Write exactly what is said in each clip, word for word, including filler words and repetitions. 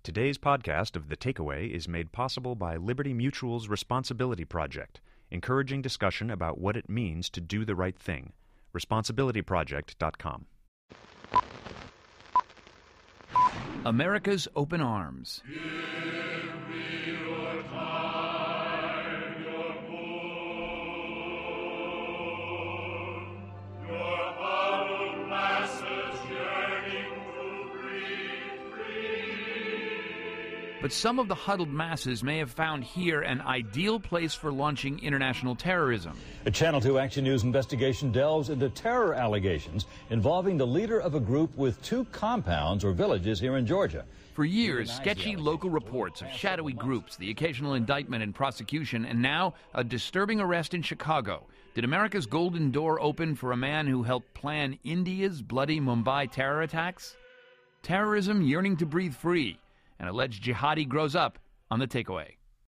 Today's podcast of The Takeaway is made possible by Liberty Mutual's Responsibility Project, encouraging discussion about what it means to do the right thing. responsibility project dot com. America's Open Arms. But some of the huddled masses may have found here an ideal place for launching international terrorism. A Channel two Action News investigation delves into terror allegations involving the leader of a group with two compounds or villages here in Georgia. For years, sketchy local reports of shadowy groups, the occasional indictment and prosecution, and now a disturbing arrest in Chicago. Did America's Golden Door open for a man who helped plan India's bloody Mumbai terror attacks? Terrorism yearning to breathe free. An alleged jihadi grows up on The Takeaway.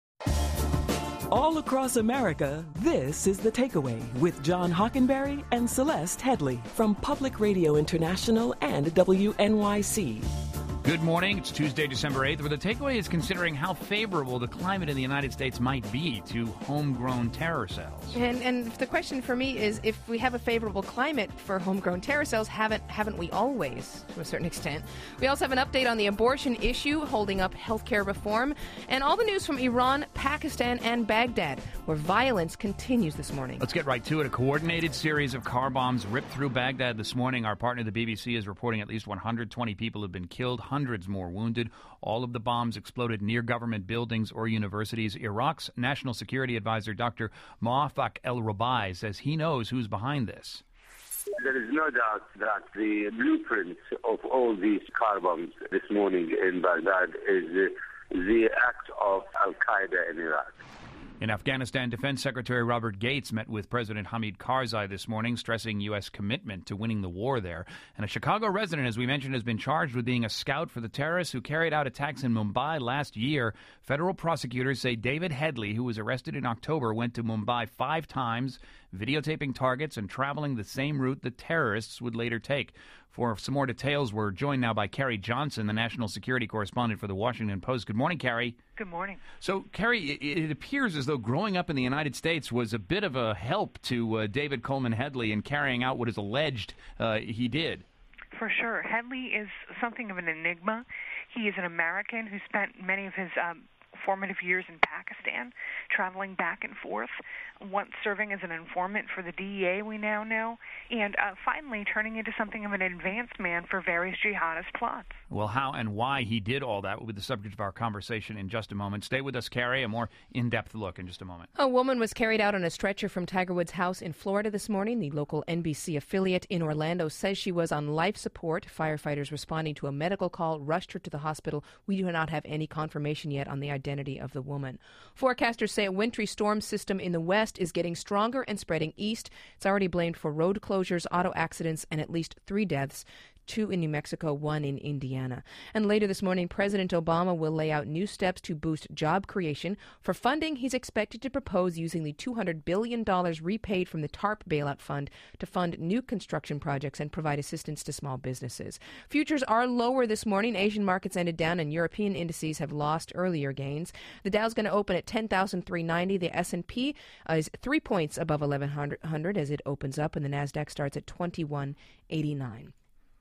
All across America, this is The Takeaway with John Hockenberry and Celeste Headley from Public Radio International and W N Y C. Good morning. It's Tuesday, December eighth, where The Takeaway is considering how favorable the climate in the United States might be to homegrown terror cells. And and the question for me is, if we have a favorable climate for homegrown terror cells, haven't haven't we always, to a certain extent? We also have an update on the abortion issue, holding up healthcare reform, and all the news from Iran, Pakistan, and Baghdad, where violence continues this morning. Let's get right to it. A coordinated series of car bombs ripped through Baghdad this morning. Our partner, the B B C, is reporting at least one hundred twenty people have been killed, hundreds more wounded. All of the bombs exploded near government buildings or universities. Iraq's National Security Advisor, Doctor Muwaffaq El-Rubai, says he knows who's behind this. There is no doubt that the blueprint of all these car bombs this morning in Baghdad is uh, the act of Al-Qaeda in Iraq. In Afghanistan, Defense Secretary Robert Gates met with President Hamid Karzai this morning, stressing U S commitment to winning the war there. And a Chicago resident, as we mentioned, has been charged with being a scout for the terrorists who carried out attacks in Mumbai last year. Federal prosecutors say David Headley, who was arrested in October, went to Mumbai five times, videotaping targets and traveling the same route the terrorists would later take. For some more details, we're joined now by Carrie Johnson, the national security correspondent for The Washington Post. Good morning, Carrie. Good morning. So, Carrie, it, it appears as though growing up in the United States was a bit of a help to uh, David Coleman Headley in carrying out what is alleged uh, he did. For sure. Headley is something of an enigma. He is an American who spent many of his um, formative years in Pakistan, traveling back and forth, once serving as an informant for the D E A, we now know, and uh, finally turning into something of an advanced man for various jihadist plots. Well, how and why he did all that will be the subject of our conversation in just a moment. Stay with us, Carrie. A more in-depth look in just a moment. A woman was carried out on a stretcher from Tiger Woods' house in Florida this morning. The local N B C affiliate in Orlando says she was on life support. Firefighters responding to a medical call rushed her to the hospital. We do not have any confirmation yet on the identity of the woman. Forecasters say a wintry storm system in the west is getting stronger and spreading east. It's already blamed for road closures, auto accidents, and at least three deaths. Two in New Mexico, one in Indiana. And later this morning, President Obama will lay out new steps to boost job creation. For funding, he's expected to propose using the two hundred billion dollars repaid from the TARP bailout fund to fund new construction projects and provide assistance to small businesses. Futures are lower this morning. Asian markets ended down and European indices have lost earlier gains. The Dow's going to open at ten thousand three hundred ninety. The S and P uh, is three points above eleven hundred as it opens up, and the NASDAQ starts at twenty-one eighty-nine.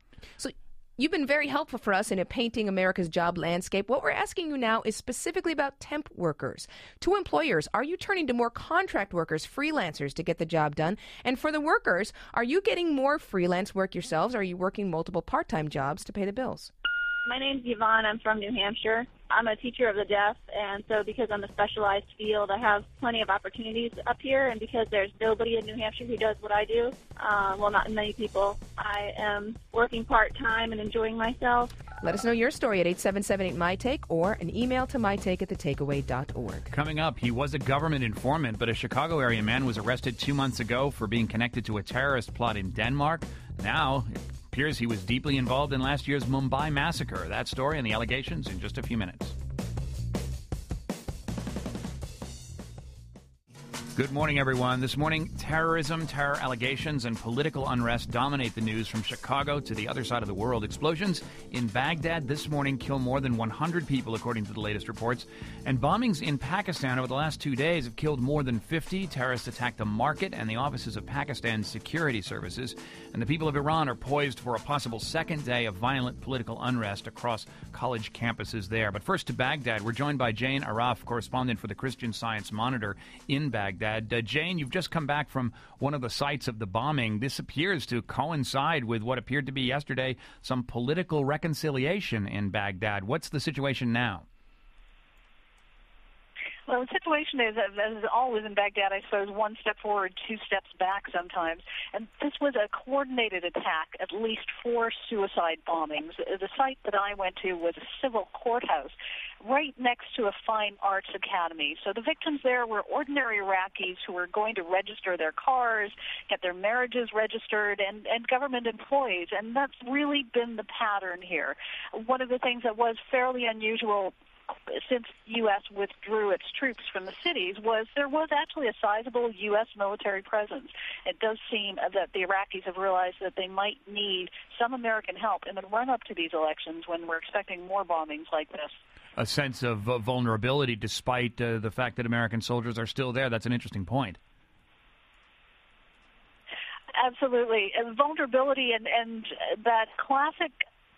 So you've been very helpful for us in painting America's job landscape. What we're asking you now is specifically about temp workers. To employers, are you turning to more contract workers, freelancers, to get the job done? And for the workers, are you getting more freelance work yourselves? Or are you working multiple part-time jobs to pay the bills? My name's Yvonne. I'm from New Hampshire. I'm a teacher of the deaf, and so because I'm a specialized field, I have plenty of opportunities up here, and because there's nobody in New Hampshire who does what I do, uh, well, not many people, I am working part-time and enjoying myself. Let us know your story at eight seven seven eight, M Y Take or an email to my take at the takeaway dot org. Coming up, he was a government informant, but a Chicago area man was arrested two months ago for being connected to a terrorist plot in Denmark. Now, it appears he was deeply involved in last year's Mumbai massacre. That story and the allegations in just a few minutes. Good morning, everyone. This morning, terrorism, terror allegations, and political unrest dominate the news from Chicago to the other side of the world. Explosions in Baghdad this morning kill more than one hundred people, according to the latest reports. And bombings in Pakistan over the last two days have killed more than fifty. Terrorists attacked the market and the offices of Pakistan's security services. And the people of Iran are poised for a possible second day of violent political unrest across college campuses there. But first to Baghdad. We're joined by Jane Araf, correspondent for the Christian Science Monitor in Baghdad. Uh, Jane, you've just come back from one of the sites of the bombing. This appears to coincide with what appeared to be yesterday some political reconciliation in Baghdad. What's the situation now? Well, the situation is, as always in Baghdad, I suppose, one step forward, two steps back sometimes. And this was a coordinated attack, at least four suicide bombings. The site that I went to was a civil courthouse right next to a fine arts academy. So the victims there were ordinary Iraqis who were going to register their cars, get their marriages registered, and, and government employees. And that's really been the pattern here. One of the things that was fairly unusual since U S withdrew its troops from the cities was there was actually a sizable U S military presence. It does seem that the Iraqis have realized that they might need some American help in the run-up to these elections when we're expecting more bombings like this. A sense of uh, vulnerability despite uh, the fact that American soldiers are still there. That's an interesting point. Absolutely. And vulnerability and, and that classic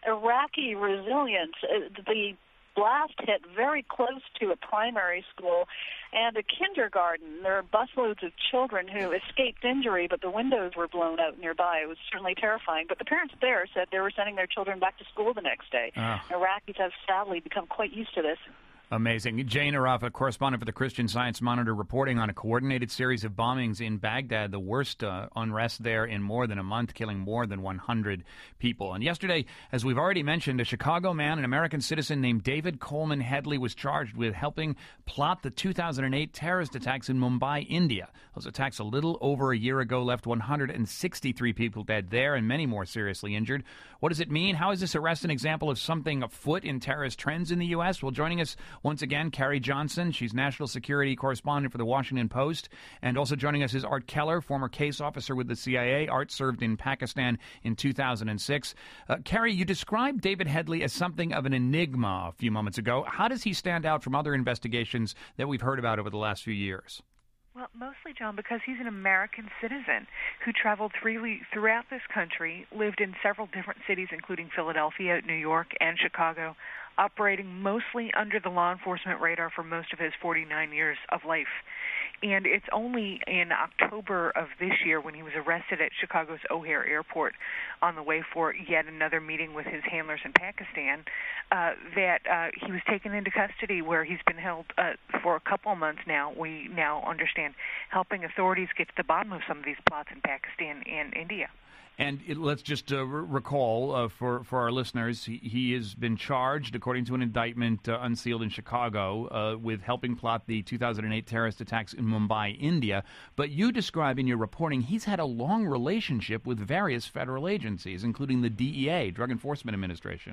Iraqi resilience, uh, the blast hit very close to a primary school and a kindergarten. There are busloads of children who escaped injury, but the windows were blown out nearby. It was certainly terrifying. But the parents there said they were sending their children back to school the next day. Oh. Iraqis have sadly become quite used to this. Amazing. Jane Araf, a correspondent for the Christian Science Monitor, reporting on a coordinated series of bombings in Baghdad, the worst uh, unrest there in more than a month, killing more than one hundred people. And yesterday, as we've already mentioned, a Chicago man, an American citizen named David Coleman Headley, was charged with helping plot the two thousand eight terrorist attacks in Mumbai, India. Those attacks a little over a year ago left one hundred sixty-three people dead there and many more seriously injured. What does it mean? How is this arrest an example of something afoot in terrorist trends in the U S? Well, joining us once again, Carrie Johnson. She's national security correspondent for the Washington Post. And also joining us is Art Keller, former case officer with the C I A. Art served in Pakistan in two thousand six. Uh, Carrie, you described David Headley as something of an enigma a few moments ago. How does he stand out from other investigations that we've heard about over the last few years? Well, mostly, John, because he's an American citizen who traveled freely throughout this country, lived in several different cities, including Philadelphia, New York, and Chicago, operating mostly under the law enforcement radar for most of his forty-nine years of life. And it's only in October of this year when he was arrested at Chicago's O'Hare Airport on the way for yet another meeting with his handlers in Pakistan uh, that uh, he was taken into custody, where he's been held uh, for a couple of months now. We now understand helping authorities get to the bottom of some of these plots in Pakistan and India. And it, let's just uh, r- recall uh, for, for our listeners, he, he has been charged, according to an indictment uh, unsealed in Chicago, uh, with helping plot the two thousand eight terrorist attacks in Mumbai, India. But you describe in your reporting he's had a long relationship with various federal agencies, including the D E A, Drug Enforcement Administration.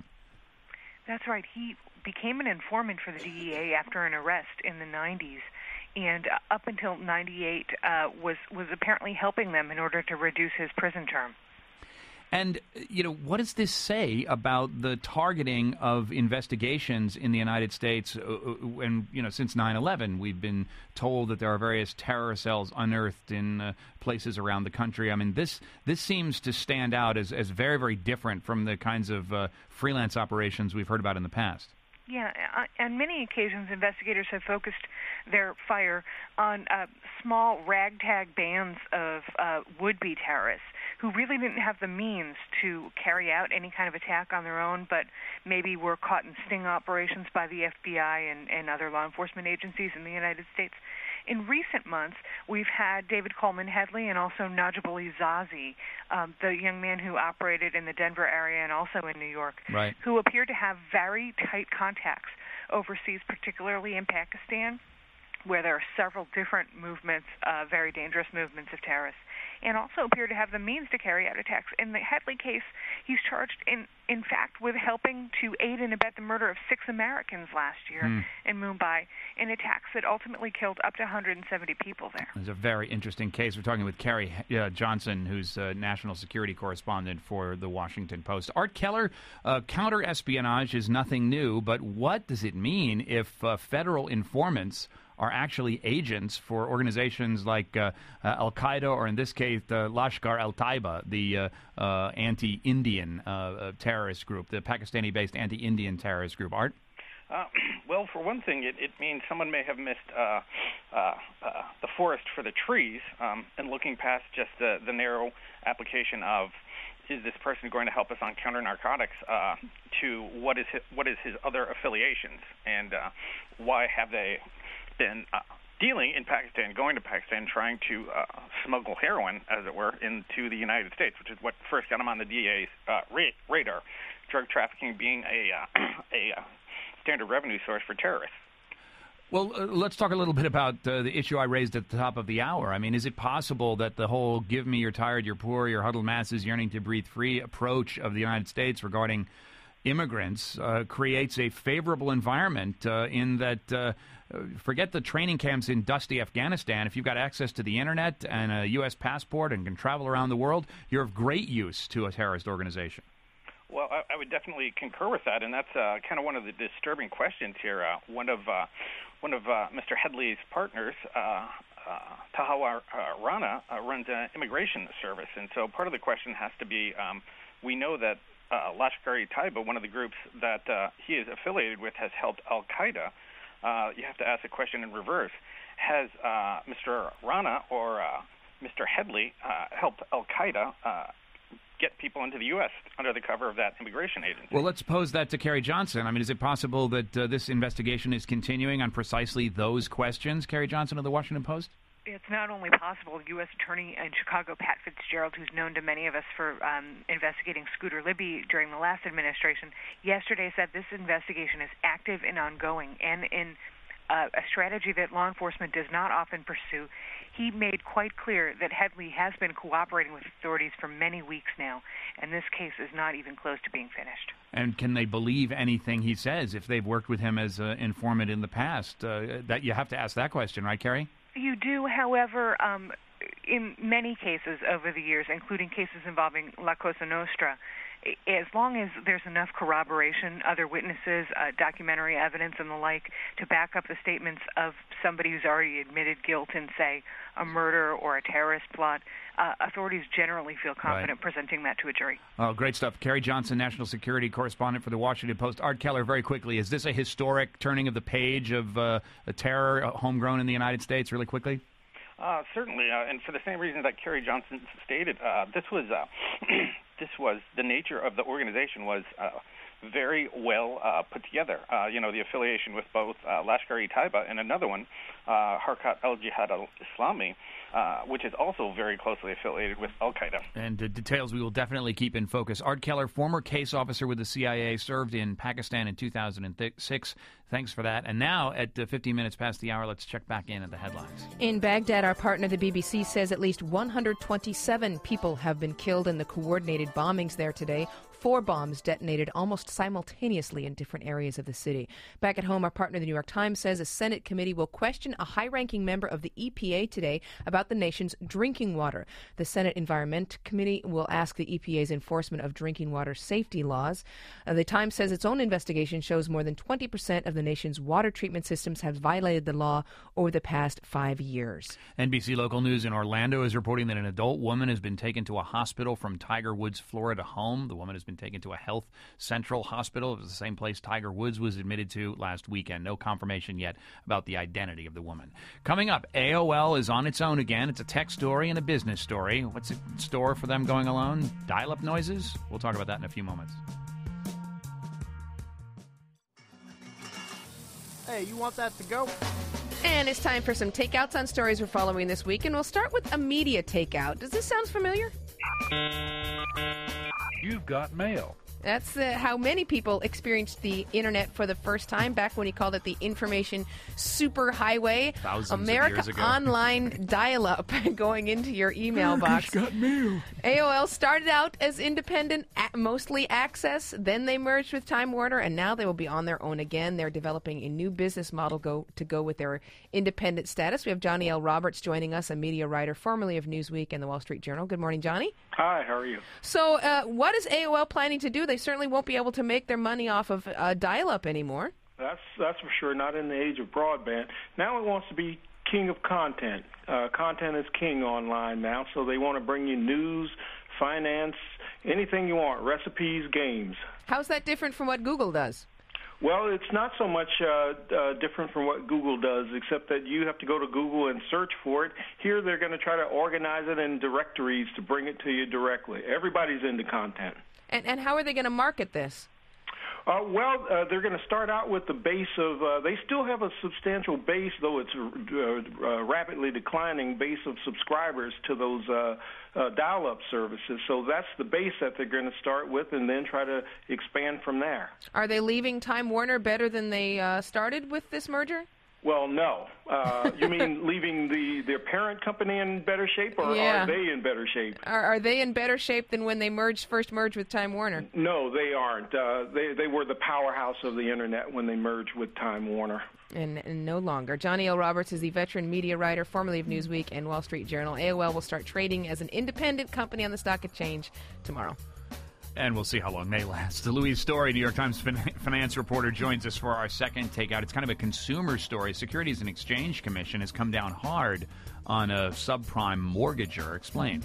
That's right. He became an informant for the D E A after an arrest in the nineties. And up until ninety-eight, uh, was, was apparently helping them in order to reduce his prison term. And, you know, what does this say about the targeting of investigations in the United States? Uh, and, you know, since nine eleven, we've been told that there are various terror cells unearthed in uh, places around the country. I mean, this this seems to stand out as, as very, very different from the kinds of uh, freelance operations we've heard about in the past. Yeah, on many occasions, investigators have focused their fire on uh, small ragtag bands of uh, would-be terrorists who really didn't have the means to carry out any kind of attack on their own, but maybe were caught in sting operations by the F B I and, and other law enforcement agencies in the United States. In recent months, we've had David Coleman Headley and also Najib Ali Zazi, um, the young man who operated in the Denver area and also in New York, right, who appear to have very tight contacts overseas, particularly in Pakistan, where there are several different movements, uh, very dangerous movements of terrorists. and also appeared to have the means to carry out attacks. In the Headley case, he's charged, in, in fact, with helping to aid and abet the murder of six Americans last year mm. in Mumbai in attacks that ultimately killed up to one hundred seventy people there. It's a very interesting case. We're talking with Carrie uh, Johnson, who's a national security correspondent for The Washington Post. Art Keller, uh, counter-espionage is nothing new, but what does it mean if uh, federal informants are actually agents for organizations like uh, uh, Al-Qaeda, or in this case, uh, Lashkar al-Taiba, the uh, uh, anti-Indian uh, uh, terrorist group, the Pakistani-based anti-Indian terrorist group? Art? Uh, well, for one thing, it, it means someone may have missed uh, uh, uh, the forest for the trees um, and looking past just the, the narrow application of, is this person going to help us on counter-narcotics, uh, to what is his, what is his other affiliations, and uh, why have they been uh, dealing in Pakistan, going to Pakistan, trying to uh, smuggle heroin, as it were, into the United States, which is what first got him on the D A's uh, radar, drug trafficking being a, uh, a uh, standard revenue source for terrorists. Well, uh, let's talk a little bit about uh, the issue I raised at the top of the hour. I mean, is it possible that the whole give me you're tired, you're poor, your huddled masses yearning to breathe free approach of the United States regarding immigrants uh, creates a favorable environment uh, in that, uh, forget the training camps in dusty Afghanistan. If you've got access to the Internet and a U S passport and can travel around the world, you're of great use to a terrorist organization. Well, I, I would definitely concur with that, and that's uh, kind of one of the disturbing questions here. Uh, one of uh, one of uh, Mister Headley's partners, uh, uh, Tahawar uh, Rana, uh, runs an immigration service, and so part of the question has to be, um, we know that uh, Lashkar-e-Taiba, one of the groups that uh, he is affiliated with, has helped Al-Qaeda. Uh, you have to ask the question in reverse. Has uh, Mister Rana or uh, Mister Headley uh, helped Al-Qaeda uh, get people into the U S under the cover of that immigration agency? Well, let's pose that to Carrie Johnson. I mean, is it possible that uh, this investigation is continuing on precisely those questions? Carrie Johnson of The Washington Post? It's not only possible. U S Attorney in Chicago, Pat Fitzgerald, who's known to many of us for um, investigating Scooter Libby during the last administration, yesterday said this investigation is active and ongoing, and in uh, a strategy that law enforcement does not often pursue. He made quite clear that Headley has been cooperating with authorities for many weeks now, and this case is not even close to being finished. And can they believe anything he says if they've worked with him as an informant in the past? Uh, that you have to ask that question, right, Carrie? You do, however, um, in many cases over the years, including cases involving La Cosa Nostra, as long as there's enough corroboration, other witnesses, uh, documentary evidence, and the like, to back up the statements of somebody who's already admitted guilt in, say, a murder or a terrorist plot, uh, authorities generally feel confident right. presenting that to a jury. Oh, great stuff. Carrie Johnson, national security correspondent for The Washington Post. Art Keller, very quickly, is this a historic turning of the page of uh, a terror uh, homegrown in the United States, really quickly? Uh, certainly, uh, and for the same reasons that Carrie Johnson stated, uh, this was uh, this was the nature of the organization was uh, very well uh, put together. Uh, you know, the affiliation with both uh, Lashkar-e-Taiba and another one, uh, Harkat al-Jihad al-Islami, uh, which is also very closely affiliated with Al-Qaeda. And uh, details we will definitely keep in focus. Art Keller, former case officer with the C I A, served in Pakistan in two thousand six. Thanks for that. And now, at uh, fifteen minutes past the hour, let's check back in at the headlines. In Baghdad, our partner, the B B C, says at least one hundred twenty-seven people have been killed in the coordinated bombings there today. Four bombs detonated almost simultaneously in different areas of the city. Back at home, our partner, the New York Times, says a Senate committee will question a high-ranking member of the E P A today about the nation's drinking water. The Senate Environment Committee will ask the E P A's enforcement of drinking water safety laws. Uh, the Times says its own investigation shows more than twenty percent of the nation's water treatment systems have violated the law over the past five years. N B C Local News in Orlando is reporting that an adult woman has been taken to a hospital from Tiger Woods' Florida home. The woman has been taken to a Health Central hospital. It was the same place Tiger Woods was admitted to last weekend. No confirmation yet about the identity of the woman. Coming up, A O L is on its own again. It's a tech story and a business story. What's in store for them going alone? Dial-up noises? We'll talk about that in a few moments. Hey, you want that to go? And it's time for some takeouts on stories we're following this week, and we'll start with a media takeout. Does this sound familiar? You've got mail. That's uh, how many people experienced the internet for the first time, back when he called it the information superhighway. Thousands America of years ago. Online dial-up going into your email box. Got mail. A O L started out as independent, mostly access. Then they merged with Time Warner, and now they will be on their own again. They're developing a new business model go to go with their independent status. We have Johnny L. Roberts joining us, a media writer formerly of Newsweek and the Wall Street Journal. Good morning, Johnny. Hi, how are you? So uh, what is A O L planning to do? They certainly won't be able to make their money off of uh, dial-up anymore. That's that's for sure, not in the age of broadband. Now it wants to be king of content. Uh, content is king online now, so they want to bring you news, finance, anything you want, recipes, games. How's that different from what Google does? Well, it's not so much uh, uh, different from what Google does, except that you have to go to Google and search for it. Here they're going to try to organize it in directories to bring it to you directly. Everybody's into content. And, and how are they going to market this? Uh, well, uh, they're going to start out with the base of, uh, they still have a substantial base, though it's uh, uh, rapidly declining base of subscribers to those uh, uh, dial-up services. So that's the base that they're going to start with and then try to expand from there. Are they leaving Time Warner better than they uh, started with this merger? Well, no. Uh, you mean leaving the their parent company in better shape, or yeah. are they in better shape? Are, are they in better shape than when they merged first merged with Time Warner? No, they aren't. Uh, they they were the powerhouse of the internet when they merged with Time Warner. And, and no longer. Johnny L. Roberts is the veteran media writer, formerly of Newsweek and Wall Street Journal. A O L will start trading as an independent company on the stock exchange tomorrow. And we'll see how long they last. Louise Story, New York Times fin- finance reporter, joins us for our second takeout. It's kind of a consumer story. Securities and Exchange Commission has come down hard on a subprime mortgager. Explain.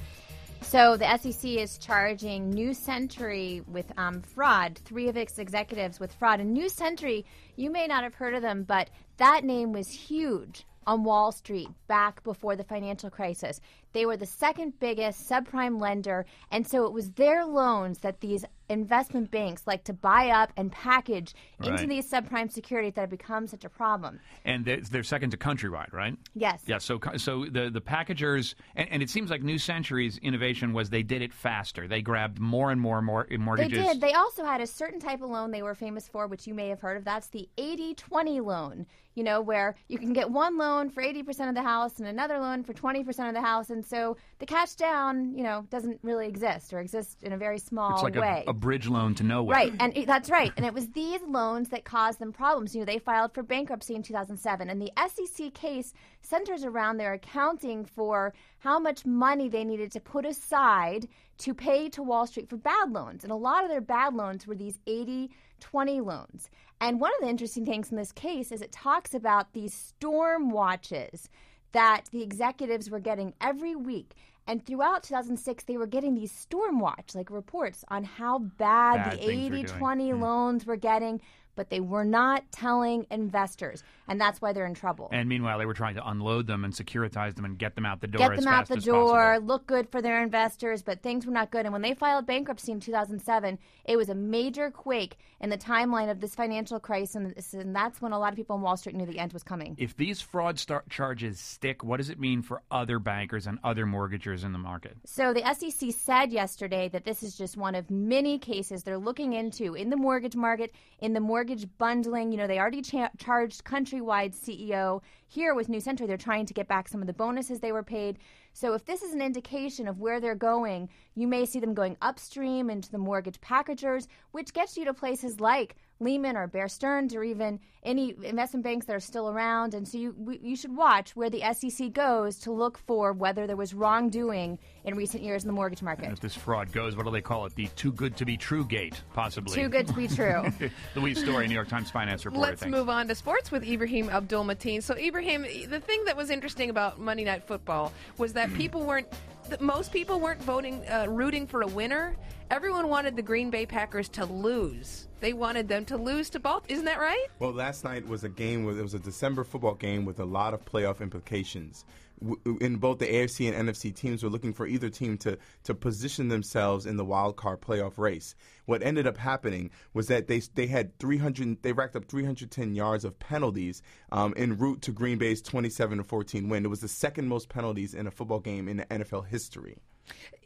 So the S E C is charging New Century with um, fraud, three of its executives with fraud. And New Century, you may not have heard of them, but that name was huge on Wall Street back before the financial crisis. They were the second biggest subprime lender, and so it was their loans that these investment banks like to buy up and package right. into these subprime securities that have become such a problem. And they're, they're second to Countrywide, right? Yes. Yeah, so so the, the packagers, and, and it seems like New Century's innovation was they did it faster. They grabbed more and more and more mortgages. They did. They also had a certain type of loan they were famous for, which you may have heard of. That's the eighty twenty loan, you know, where you can get one loan for eighty percent of the house and another loan for twenty percent of the house. And so the cash down, you know, doesn't really exist or exists in a very small it's like way. A, a bridge loan to nowhere. Right, and it, that's right. And it was these loans that caused them problems. You know, they filed for bankruptcy in two thousand seven, and the S E C case centers around their accounting for how much money they needed to put aside to pay to Wall Street for bad loans. And a lot of their bad loans were these eighty twenty loans. And one of the interesting things in this case is it talks about these storm watches that the executives were getting every week. And throughout two thousand six, they were getting these storm watch, like reports on how bad, bad the eighty twenty mm. loans were getting, but they were not telling investors. And that's why they're in trouble. And meanwhile, they were trying to unload them and securitize them and get them out the door Get as them out fast the as door, possible. look good for their investors, but things were not good. And when they filed bankruptcy in two thousand seven, it was a major quake in the timeline of this financial crisis, and that's when a lot of people on Wall Street knew the end was coming. If these fraud star- charges stick, what does it mean for other bankers and other mortgagers in the market? So the S E C said yesterday that this is just one of many cases they're looking into in the mortgage market, in the mortgage bundling. You know, they already cha- charged Countrywide C E O. Here with New Century, they're trying to get back some of the bonuses they were paid. So if this is an indication of where they're going, you may see them going upstream into the mortgage packagers, which gets you to places like Lehman or Bear Stearns or even any investment banks that are still around. And so you we, you should watch where the S E C goes to look for whether there was wrongdoing in recent years in the mortgage market. And if this fraud goes, what do they call it? The too good to be true gate, possibly. Too good to be true. Louise Story, New York Times finance reporter. Let's Thanks. move on to sports with Ibrahim Abdul-Mateen. So, Ibrahim, the thing that was interesting about Monday Night Football was that people weren't, that most people weren't voting, uh, rooting for a winner. Everyone wanted the Green Bay Packers to lose. They wanted them to lose to both. Isn't that right? Well, last night was a game where it was a December football game with a lot of playoff implications. In both the A F C and N F C teams were looking for either team to, to position themselves in the wild card playoff race. What ended up happening was that they they had three hundred they racked up three hundred ten yards of penalties um, en route to Green Bay's twenty-seven to fourteen win. It was the second most penalties in a football game in N F L history.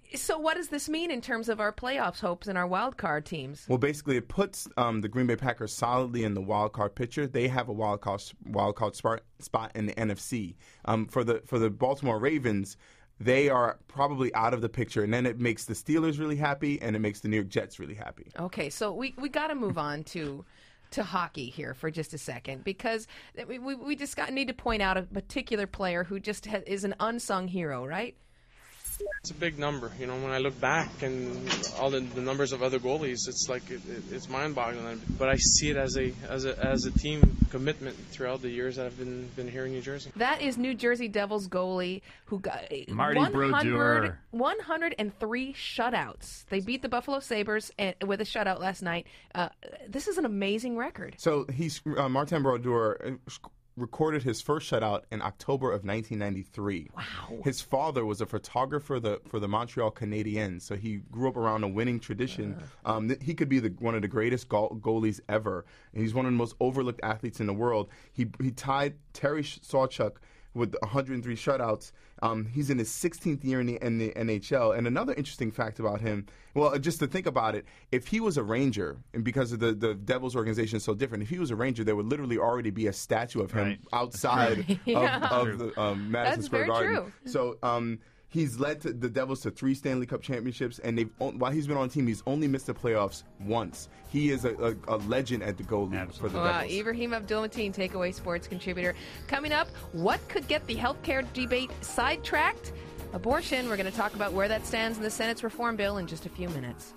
So what does this mean in terms of our playoffs hopes and our wild card teams? Well, basically, it puts um, the Green Bay Packers solidly in the wild card picture. They have a wild card wild card spot spot in the N F C. Um, for the for the Baltimore Ravens, they are probably out of the picture, and then it makes the Steelers really happy, and it makes the New York Jets really happy. Okay, so we we got to move on to. to hockey here for just a second, because we we, we just got, need to point out a particular player who just ha- is an unsung hero, right? It's a big number, you know. When I look back and all the, the numbers of other goalies, it's like it, it, it's mind-boggling. But I see it as a as a as a team commitment throughout the years that I've been been here in New Jersey. That is New Jersey Devils goalie who got Marty Brodeur. one hundred three shutouts. They beat the Buffalo Sabres and, with a shutout last night. Uh, this is an amazing record. So he's uh, Martin Brodeur recorded his first shutout in October of nineteen ninety-three. Wow. His father was a photographer the, for the Montreal Canadiens, so he grew up around a winning tradition. Uh. Um, th- he could be the, one of the greatest goal- goalies ever, and he's one of the most overlooked athletes in the world. He he tied Terry Sawchuk with one hundred three shutouts. Um, he's in his sixteenth year in the, in the N H L. And another interesting fact about him, well, just to think about it, if he was a Ranger, and because of the, the Devils organization is so different, if he was a Ranger, there would literally already be a statue of him right. outside yeah. of, of the um, Madison That's Square very Garden. True. So um, he's led to the Devils to three Stanley Cup championships, and they've while he's been on the team, he's only missed the playoffs once. He is a, a, a legend at the goalie Absolutely. for the wow, Devils. Ibrahim Abdul-Mateen, Takeaway Sports contributor. Coming up, what could get the healthcare debate sidetracked? Abortion. We're going to talk about where that stands in the Senate's reform bill in just a few minutes.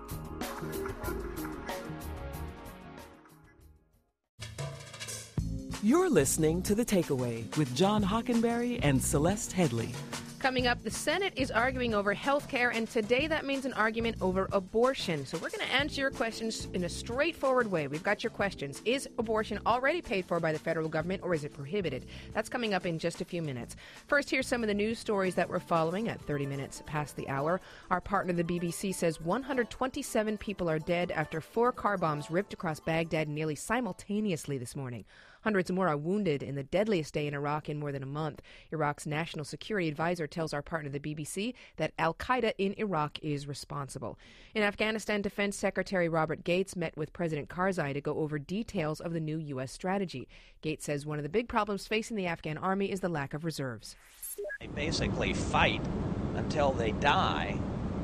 You're listening to The Takeaway with John Hockenberry and Celeste Headley. Coming up, the Senate is arguing over health care, and today that means an argument over abortion. So we're going to answer your questions in a straightforward way. We've got your questions. Is abortion already paid for by the federal government, or is it prohibited? That's coming up in just a few minutes. First, here's some of the news stories that we're following at thirty minutes past the hour. Our partner, the B B C, says one hundred twenty-seven people are dead after four car bombs ripped across Baghdad nearly simultaneously this morning. Hundreds more are wounded in the deadliest day in Iraq in more than a month. Iraq's national security advisor tells our partner, the B B C, that al-Qaeda in Iraq is responsible. In Afghanistan, Defense Secretary Robert Gates met with President Karzai to go over details of the new U S strategy. Gates says one of the big problems facing the Afghan army is the lack of reserves. They basically fight until they die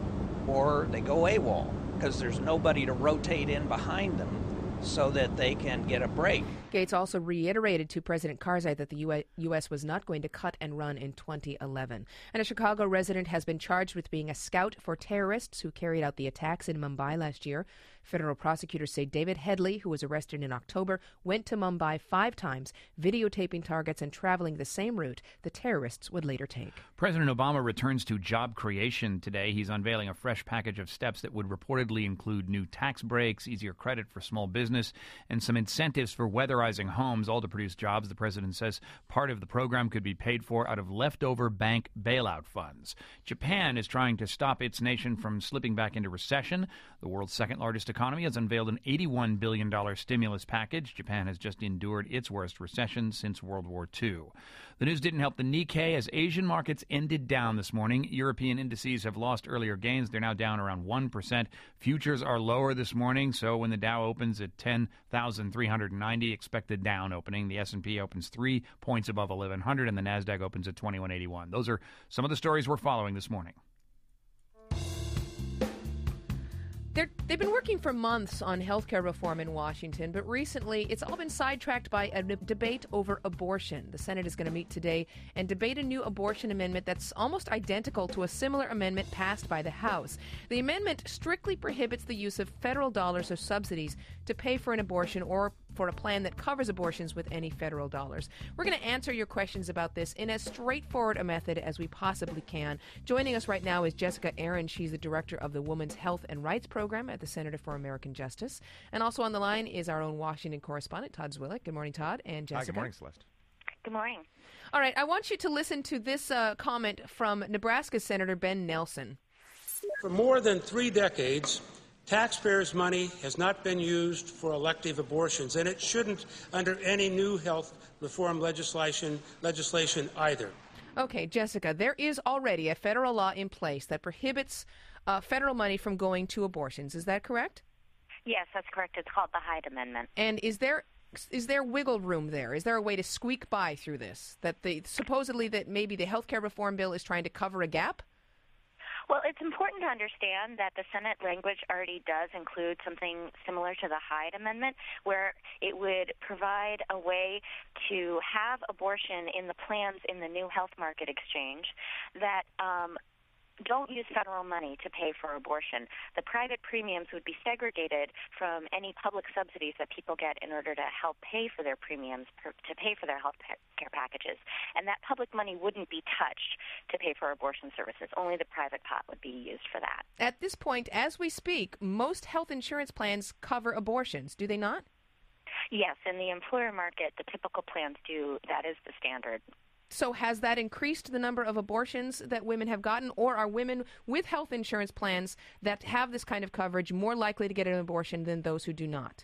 or they go AWOL because there's nobody to rotate in behind them so that they can get a break. Gates also reiterated to President Karzai that the U S was not going to cut and run in twenty eleven. And a Chicago resident has been charged with being a scout for terrorists who carried out the attacks in Mumbai last year. Federal prosecutors say David Headley, who was arrested in October, went to Mumbai five times, videotaping targets and traveling the same route the terrorists would later take. President Obama returns to job creation today. He's unveiling a fresh package of steps that would reportedly include new tax breaks, easier credit for small business, and some incentives for weatherizing homes, all to produce jobs. The president says part of the program could be paid for out of leftover bank bailout funds. Japan is trying to stop its nation from slipping back into recession. The world's second largest economy has unveiled an eighty-one billion dollars stimulus package. Japan has just endured its worst recession since World War Two. The news didn't help the Nikkei as Asian markets ended down this morning. European indices have lost earlier gains. They're now down around one percent. Futures are lower this morning, so when the Dow opens at ten thousand three hundred ninety, expect a down opening. The S and P opens three points above eleven hundred, and the Nasdaq opens at twenty-one eighty-one. Those are some of the stories we're following this morning. They're, they've been working for months on healthcare reform in Washington, but recently it's all been sidetracked by a n- debate over abortion. The Senate is going to meet today and debate a new abortion amendment that's almost identical to a similar amendment passed by the House. The amendment strictly prohibits the use of federal dollars or subsidies to pay for an abortion or for a plan that covers abortions with any federal dollars. We're going to answer your questions about this in as straightforward a method as we possibly can. Joining us right now is Jessica Aaron. She's the director of the Women's Health and Rights Program at the Center for American Justice. And also on the line is our own Washington correspondent, Todd Zwillick. Good morning, Todd. And Jessica. Hi, good morning, Celeste. Good morning. All right, I want you to listen to this uh, comment from Nebraska Senator Ben Nelson. For more than three decades, taxpayers' money has not been used for elective abortions, and it shouldn't under any new health reform legislation legislation either. Okay, Jessica, there is already a federal law in place that prohibits uh, federal money from going to abortions. Is that correct? Yes, that's correct. It's called the Hyde Amendment. And is there is there wiggle room there? Is there a way to squeak by through this? That the supposedly that maybe the health care reform bill is trying to cover a gap? Well, it's important to understand that the Senate language already does include something similar to the Hyde Amendment, where it would provide a way to have abortion in the plans in the new health market exchange that um, don't use federal money to pay for abortion. The private premiums would be segregated from any public subsidies that people get in order to help pay for their premiums, per, to pay for their health care packages. And that public money wouldn't be touched to pay for abortion services. Only the private pot would be used for that. At this point, as we speak, most health insurance plans cover abortions, do they not? Yes, in the employer market, the typical plans do. That is the standard. So has that increased the number of abortions that women have gotten, or are women with health insurance plans that have this kind of coverage more likely to get an abortion than those who do not?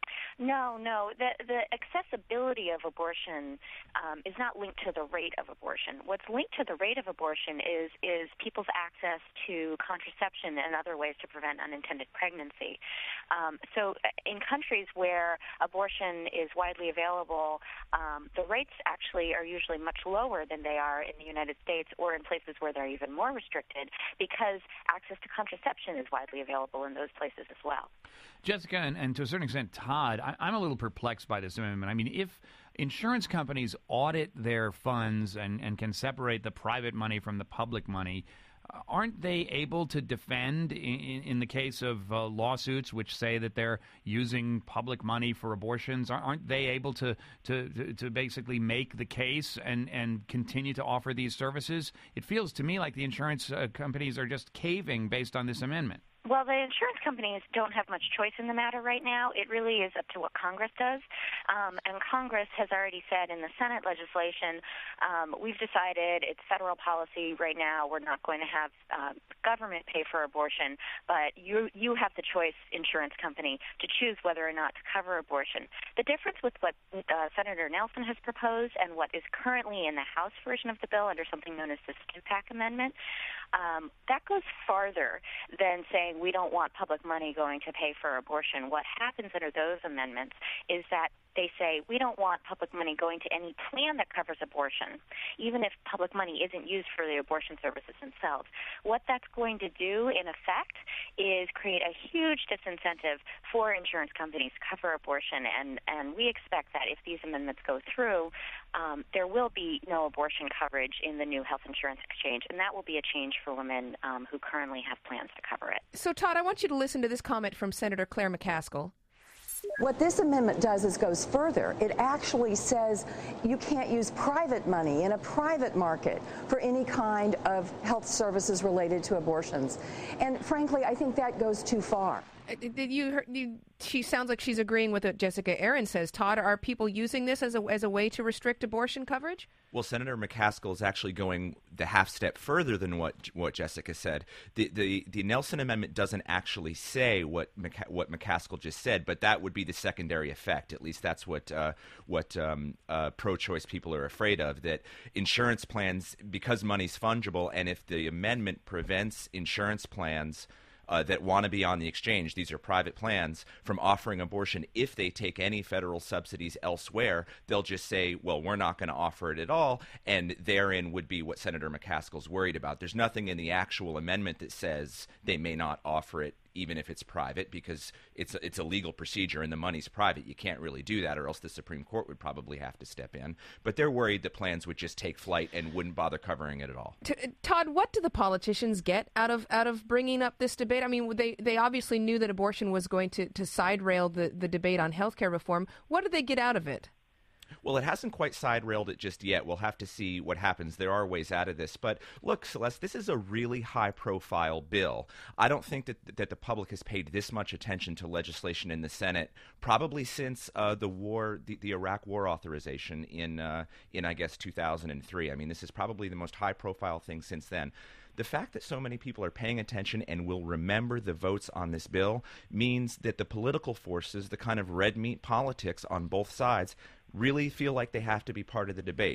No, no. The the accessibility of abortion um, is not linked to the rate of abortion. What's linked to the rate of abortion is is people's access to contraception and other ways to prevent unintended pregnancy. Um, so in countries where abortion is widely available, um, the rates actually are usually much lower than they are in the United States or in places where they're even more restricted, because access to contraception is widely available in those places as well. Jessica, and, and to a certain extent, Todd, I, I'm a little perplexed by this amendment. I mean, if insurance companies audit their funds and, and can separate the private money from the public money, uh, aren't they able to defend in, in the case of uh, lawsuits which say that they're using public money for abortions? Aren't they able to, to, to, to basically make the case and, and continue to offer these services? It feels to me like the insurance uh, companies are just caving based on this amendment. Well, the insurance companies don't have much choice in the matter right now. It really is up to what Congress does. Um, and Congress has already said in the Senate legislation, um, we've decided it's federal policy right now. We're not going to have uh, government pay for abortion, but you you have the choice, insurance company, to choose whether or not to cover abortion. The difference with what uh, Senator Nelson has proposed and what is currently in the House version of the bill under something known as the Stupak Amendment, um, that goes farther than saying we don't want public money going to pay for abortion. What happens under those amendments is that they say we don't want public money going to any plan that covers abortion, even if public money isn't used for the abortion services themselves. What that's going to do, in effect, is create a huge disincentive for insurance companies to cover abortion, and, and we expect that if these amendments go through, um, there will be no abortion coverage in the new health insurance exchange, and that will be a change for women um, who currently have plans to cover it. So, Todd, I want you to listen to this comment from Senator Claire McCaskill. What this amendment does is goes further. It actually says you can't use private money in a private market for any kind of health services related to abortions. And frankly, I think that goes too far. Did you, heard, you? She sounds like she's agreeing with what Jessica Aaron says. Todd, are people using this as a as a way to restrict abortion coverage? Well, Senator McCaskill is actually going the half step further than what what Jessica said. The the, the Nelson Amendment doesn't actually say what McC- what McCaskill just said, but that would be the secondary effect. At least that's what uh, what um, uh, pro-choice people are afraid of. That insurance plans, because money's fungible, and if the amendment prevents insurance plans Uh, that want to be on the exchange, these are private plans, from offering abortion, if they take any federal subsidies elsewhere, they'll just say, well, we're not going to offer it at all, and therein would be what Senator McCaskill's worried about. There's nothing in the actual amendment that says they may not offer it even if it's private, because it's a, it's a legal procedure and the money's private. You can't really do that, or else the Supreme Court would probably have to step in. But they're worried that plans would just take flight and wouldn't bother covering it at all. T- Todd, what do the politicians get out of out of bringing up this debate? I mean, they they obviously knew that abortion was going to, to side rail the, the debate on health care reform. What did they get out of it? Well, it hasn't quite side-railed it just yet. We'll have to see what happens. There are ways out of this. But look, Celeste, this is a really high-profile bill. I don't think that that the public has paid this much attention to legislation in the Senate probably since uh, the war, the, the Iraq War authorization in, uh, in, I guess, two thousand three. I mean, this is probably the most high-profile thing since then. The fact that so many people are paying attention and will remember the votes on this bill means that the political forces, the kind of red meat politics on both sides, really feel like they have to be part of the debate.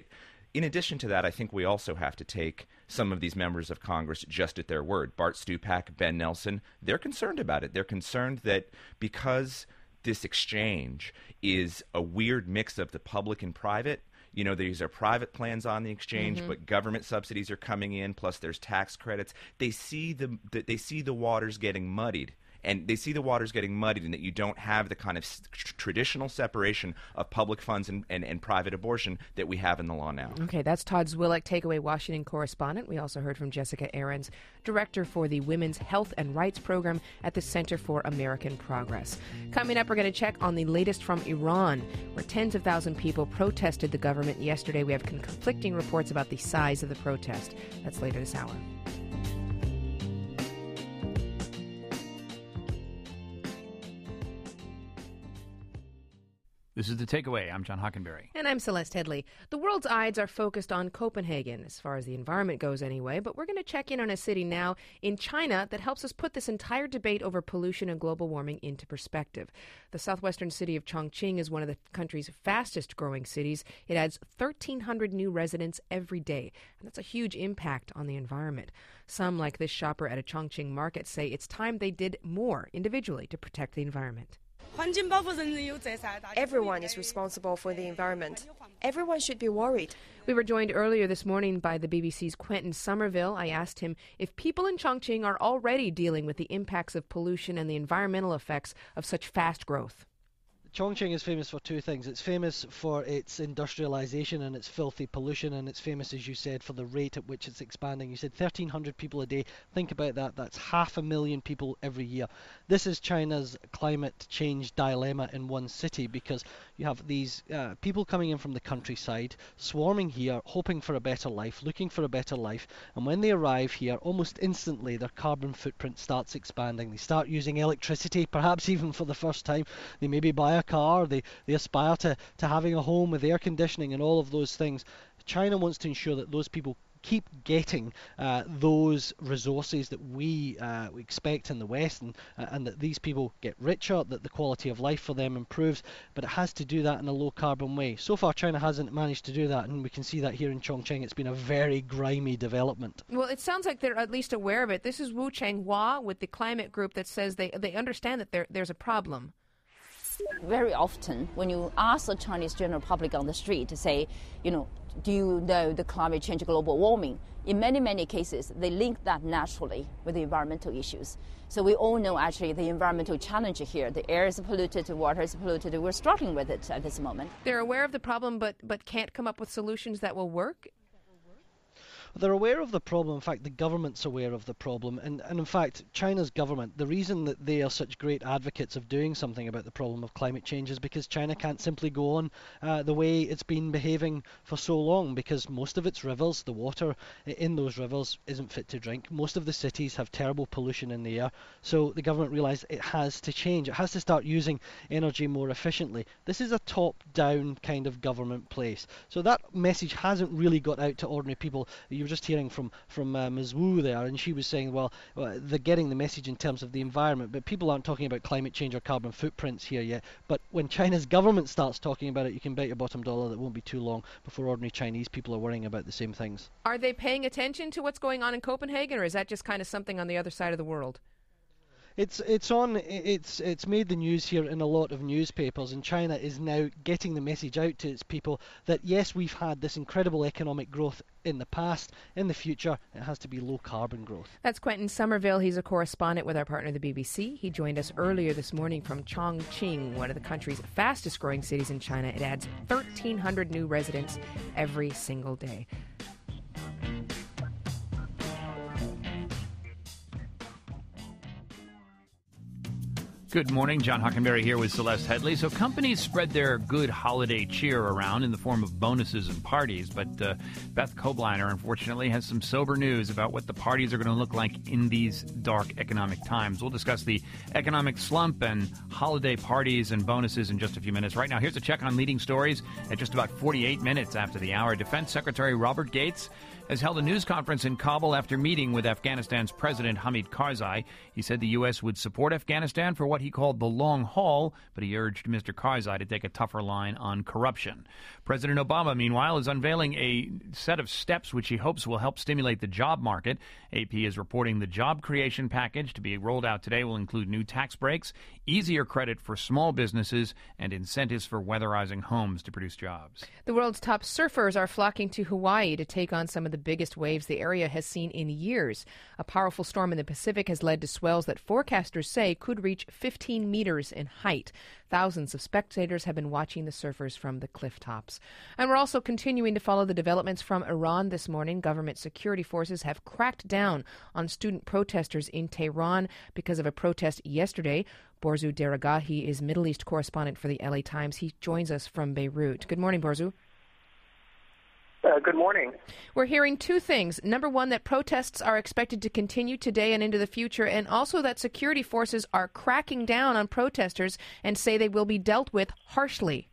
In addition to that, I think we also have to take some of these members of Congress just at their word. Bart Stupak, Ben Nelson, they're concerned about it. They're concerned that because this exchange is a weird mix of the public and private, you know, these are private plans on the exchange, mm-hmm. but government subsidies are coming in, plus there's tax credits. They see the, the they see the waters getting muddied. And they see the waters getting muddied and that you don't have the kind of s- traditional separation of public funds and, and, and private abortion that we have in the law now. Okay, that's Todd Zwillich, Takeaway Washington correspondent. We also heard from Jessica Ahrens, director for the Women's Health and Rights Program at the Center for American Progress. Coming up, we're going to check on the latest from Iran, where tens of thousands of people protested the government yesterday. We have conflicting reports about the size of the protest. That's later this hour. This is The Takeaway. I'm John Hockenberry. And I'm Celeste Headley. The world's eyes are focused on Copenhagen, as far as the environment goes anyway, but we're going to check in on a city now in China that helps us put this entire debate over pollution and global warming into perspective. The southwestern city of Chongqing is one of the country's fastest growing cities. It adds thirteen hundred new residents every day, and that's a huge impact on the environment. Some, like this shopper at a Chongqing market, say it's time they did more individually to protect the environment. Everyone is responsible for the environment. Everyone should be worried. We were joined earlier this morning by the B B C's Quentin Somerville. I asked him if people in Chongqing are already dealing with the impacts of pollution and the environmental effects of such fast growth. Chongqing is famous for two things. It's famous for its industrialization and its filthy pollution, and it's famous, as you said, for the rate at which it's expanding. You said thirteen hundred people a day. Think about that. That's half a million people every year. This is China's climate change dilemma in one city, because you have these uh, people coming in from the countryside, swarming here, hoping for a better life, looking for a better life, and when they arrive here, almost instantly their carbon footprint starts expanding. They start using electricity, perhaps even for the first time. They maybe buy a car, they, they aspire to, to having a home with air conditioning and all of those things. China wants to ensure that those people keep getting uh, those resources that we uh, expect in the West, and, uh, and that these people get richer, that the quality of life for them improves, but it has to do that in a low carbon way. So far China hasn't managed to do that, and we can see that here in Chongqing. It's been a very grimy development. Well, it sounds like they're at least aware of it. This is Wu Changhua with the climate group that says they, they understand that there, there's a problem. Very often, when you ask the Chinese general public on the street to say, you know, do you know the climate change, global warming? In many, many cases, they link that naturally with the environmental issues. So we all know actually the environmental challenge here. The air is polluted, the water is polluted. We're struggling with it at this moment. They're aware of the problem, but, but can't come up with solutions that will work? They're aware of the problem. In fact, the government's aware of the problem. And, and in fact, China's government, the reason that they are such great advocates of doing something about the problem of climate change is because China can't simply go on uh, the way it's been behaving for so long, because most of its rivers, the water in those rivers isn't fit to drink. Most of the cities have terrible pollution in the air. So the government realised it has to change. It has to start using energy more efficiently. This is a top-down kind of government place. So that message hasn't really got out to ordinary people. You were just hearing from from uh, Miz Wu there, and she was saying, well, uh, they're getting the message in terms of the environment, but people aren't talking about climate change or carbon footprints here yet. But when China's government starts talking about it, you can bet your bottom dollar that it won't be too long before ordinary Chinese people are worrying about the same things. Are they paying attention to what's going on in Copenhagen, or is that just kind of something on the other side of the world? It's it's on it's it's made the news here in a lot of newspapers, and China is now getting the message out to its people that yes, we've had this incredible economic growth in the past. In the future, it has to be low carbon growth. That's Quentin Somerville. He's a correspondent with our partner, the B B C. He joined us earlier this morning from Chongqing, one of the country's fastest growing cities in China. It adds thirteen hundred new residents every single day. Good morning. John Hockenberry here with Celeste Headley. So companies spread their good holiday cheer around in the form of bonuses and parties, but uh, Beth Kobliner, unfortunately, has some sober news about what the parties are going to look like in these dark economic times. We'll discuss the economic slump and holiday parties and bonuses in just a few minutes. Right now, here's a check on leading stories at just about forty-eight minutes after the hour. Defense Secretary Robert Gates has held a news conference in Kabul after meeting with Afghanistan's President Hamid Karzai. He said the U S would support Afghanistan for what he called the long haul, but he urged Mister Karzai to take a tougher line on corruption. President Obama, meanwhile, is unveiling a set of steps which he hopes will help stimulate the job market. A P is reporting the job creation package to be rolled out today will include new tax breaks, easier credit for small businesses, and incentives for weatherizing homes to produce jobs. The world's top surfers are flocking to Hawaii to take on some of the biggest waves the area has seen in years. A powerful storm in the Pacific has led to swells that forecasters say could reach fifteen meters in height. Thousands of spectators have been watching the surfers from the cliff tops. And we're also continuing to follow the developments from Iran this morning. Government security forces have cracked down on student protesters in Tehran because of a protest yesterday. Borzu Deragahi is Middle East correspondent for the L A Times. He joins us from Beirut. Good morning, Borzu. Uh, good morning. We're hearing two things. Number one, that protests are expected to continue today and into the future, and also that security forces are cracking down on protesters and say they will be dealt with harshly.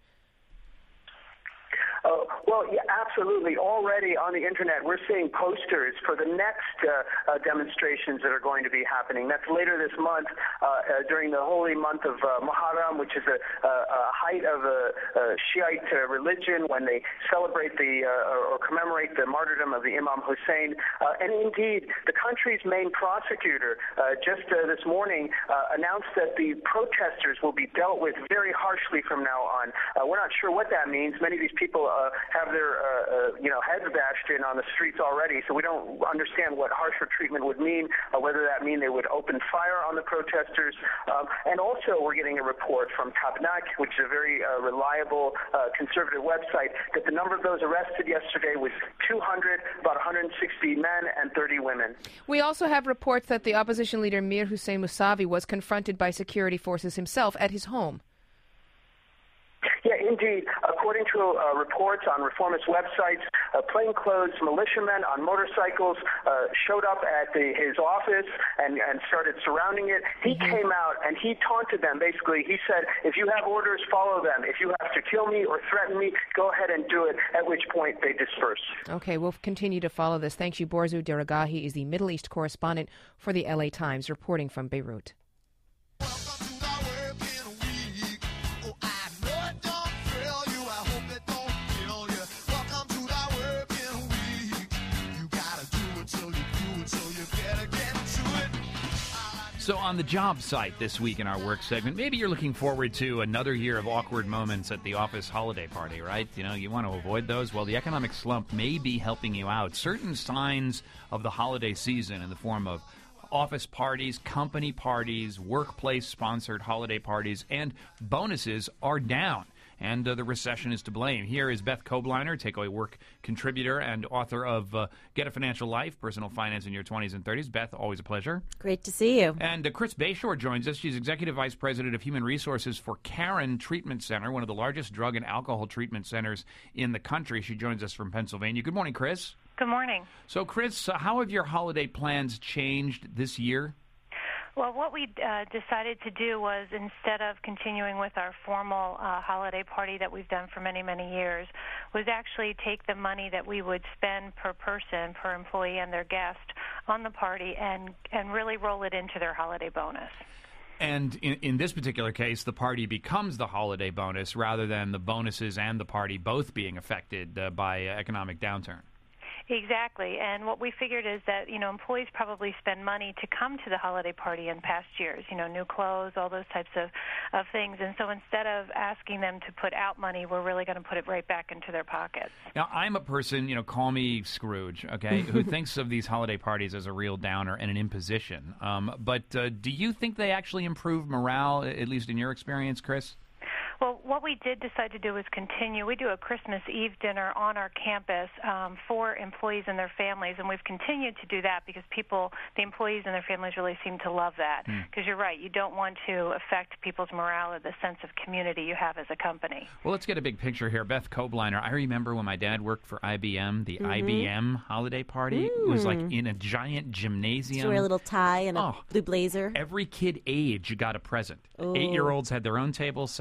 Uh, well, yeah, absolutely. Already on the internet, we're seeing posters for the next uh, uh, demonstrations that are going to be happening. That's later this month uh, uh, during the holy month of uh, Muharram, which is a, a, a height of a, a Shiite uh, religion when they celebrate the uh, or commemorate the martyrdom of the Imam Hussein. Uh, and indeed, the country's main prosecutor uh, just uh, this morning uh, announced that the protesters will be dealt with very harshly from now on. Uh, we're not sure what that means. Many of these people Uh, have their, uh, uh, you know, heads bashed in on the streets already, so we don't understand what harsher treatment would mean, uh, whether that mean they would open fire on the protesters. Um, and also we're getting a report from Tabnak, which is a very uh, reliable uh, conservative website, that the number of those arrested yesterday was two hundred, about one hundred sixty men and thirty women. We also have reports that the opposition leader Mir Hussein Mousavi was confronted by security forces himself at his home. Yeah, indeed. According to uh, reports on reformist websites, uh, plainclothes militiamen on motorcycles uh, showed up at the, his office and, and started surrounding it. He mm-hmm. came out and he taunted them, basically. He said, if you have orders, follow them. If you have to kill me or threaten me, go ahead and do it, at which point they disperse. Okay, we'll continue to follow this. Thank you. Borzu Deragahi is the Middle East correspondent for the L A Times, reporting from Beirut. So on the job site this week in our work segment, maybe you're looking forward to another year of awkward moments at the office holiday party, right? You know, you want to avoid those. Well, the economic slump may be helping you out. Certain signs of the holiday season in the form of office parties, company parties, workplace-sponsored holiday parties, and bonuses are down. And uh, the recession is to blame. Here is Beth Kobliner, Takeaway Work contributor and author of uh, Get a Financial Life, Personal Finance in Your twenties and thirties. Beth, always a pleasure. Great to see you. And uh, Chris Bayshore joins us. She's Executive Vice President of Human Resources for Caron Treatment Center, one of the largest drug and alcohol treatment centers in the country. She joins us from Pennsylvania. Good morning, Chris. Good morning. So, Chris, uh, how have your holiday plans changed this year? Well, what we uh, decided to do was, instead of continuing with our formal uh, holiday party that we've done for many, many years, was actually take the money that we would spend per person, per employee and their guest on the party and, and really roll it into their holiday bonus. And in, in this particular case, the party becomes the holiday bonus rather than the bonuses and the party both being affected uh, by uh, economic downturn. Exactly. And what we figured is that, you know, employees probably spend money to come to the holiday party in past years, you know, new clothes, all those types of, of things. And so instead of asking them to put out money, we're really going to put it right back into their pockets. Now, I'm a person, you know, call me Scrooge, okay, who thinks of these holiday parties as a real downer and an imposition. Um, but uh, do you think they actually improve morale, at least in your experience, Chris? Well, what we did decide to do was continue. We do a Christmas Eve dinner on our campus um, for employees and their families, and we've continued to do that because people, the employees and their families really seem to love that. Because mm. you're right, you don't want to affect people's morale or the sense of community you have as a company. Well, let's get a big picture here. Beth Kobliner, I remember when my dad worked for I B M, the mm-hmm. I B M holiday party mm. was like in a giant gymnasium. Did you wear a little tie and a oh, blue blazer? Every kid age got a present. Ooh. Eight-year-olds had their own table, seven-year-olds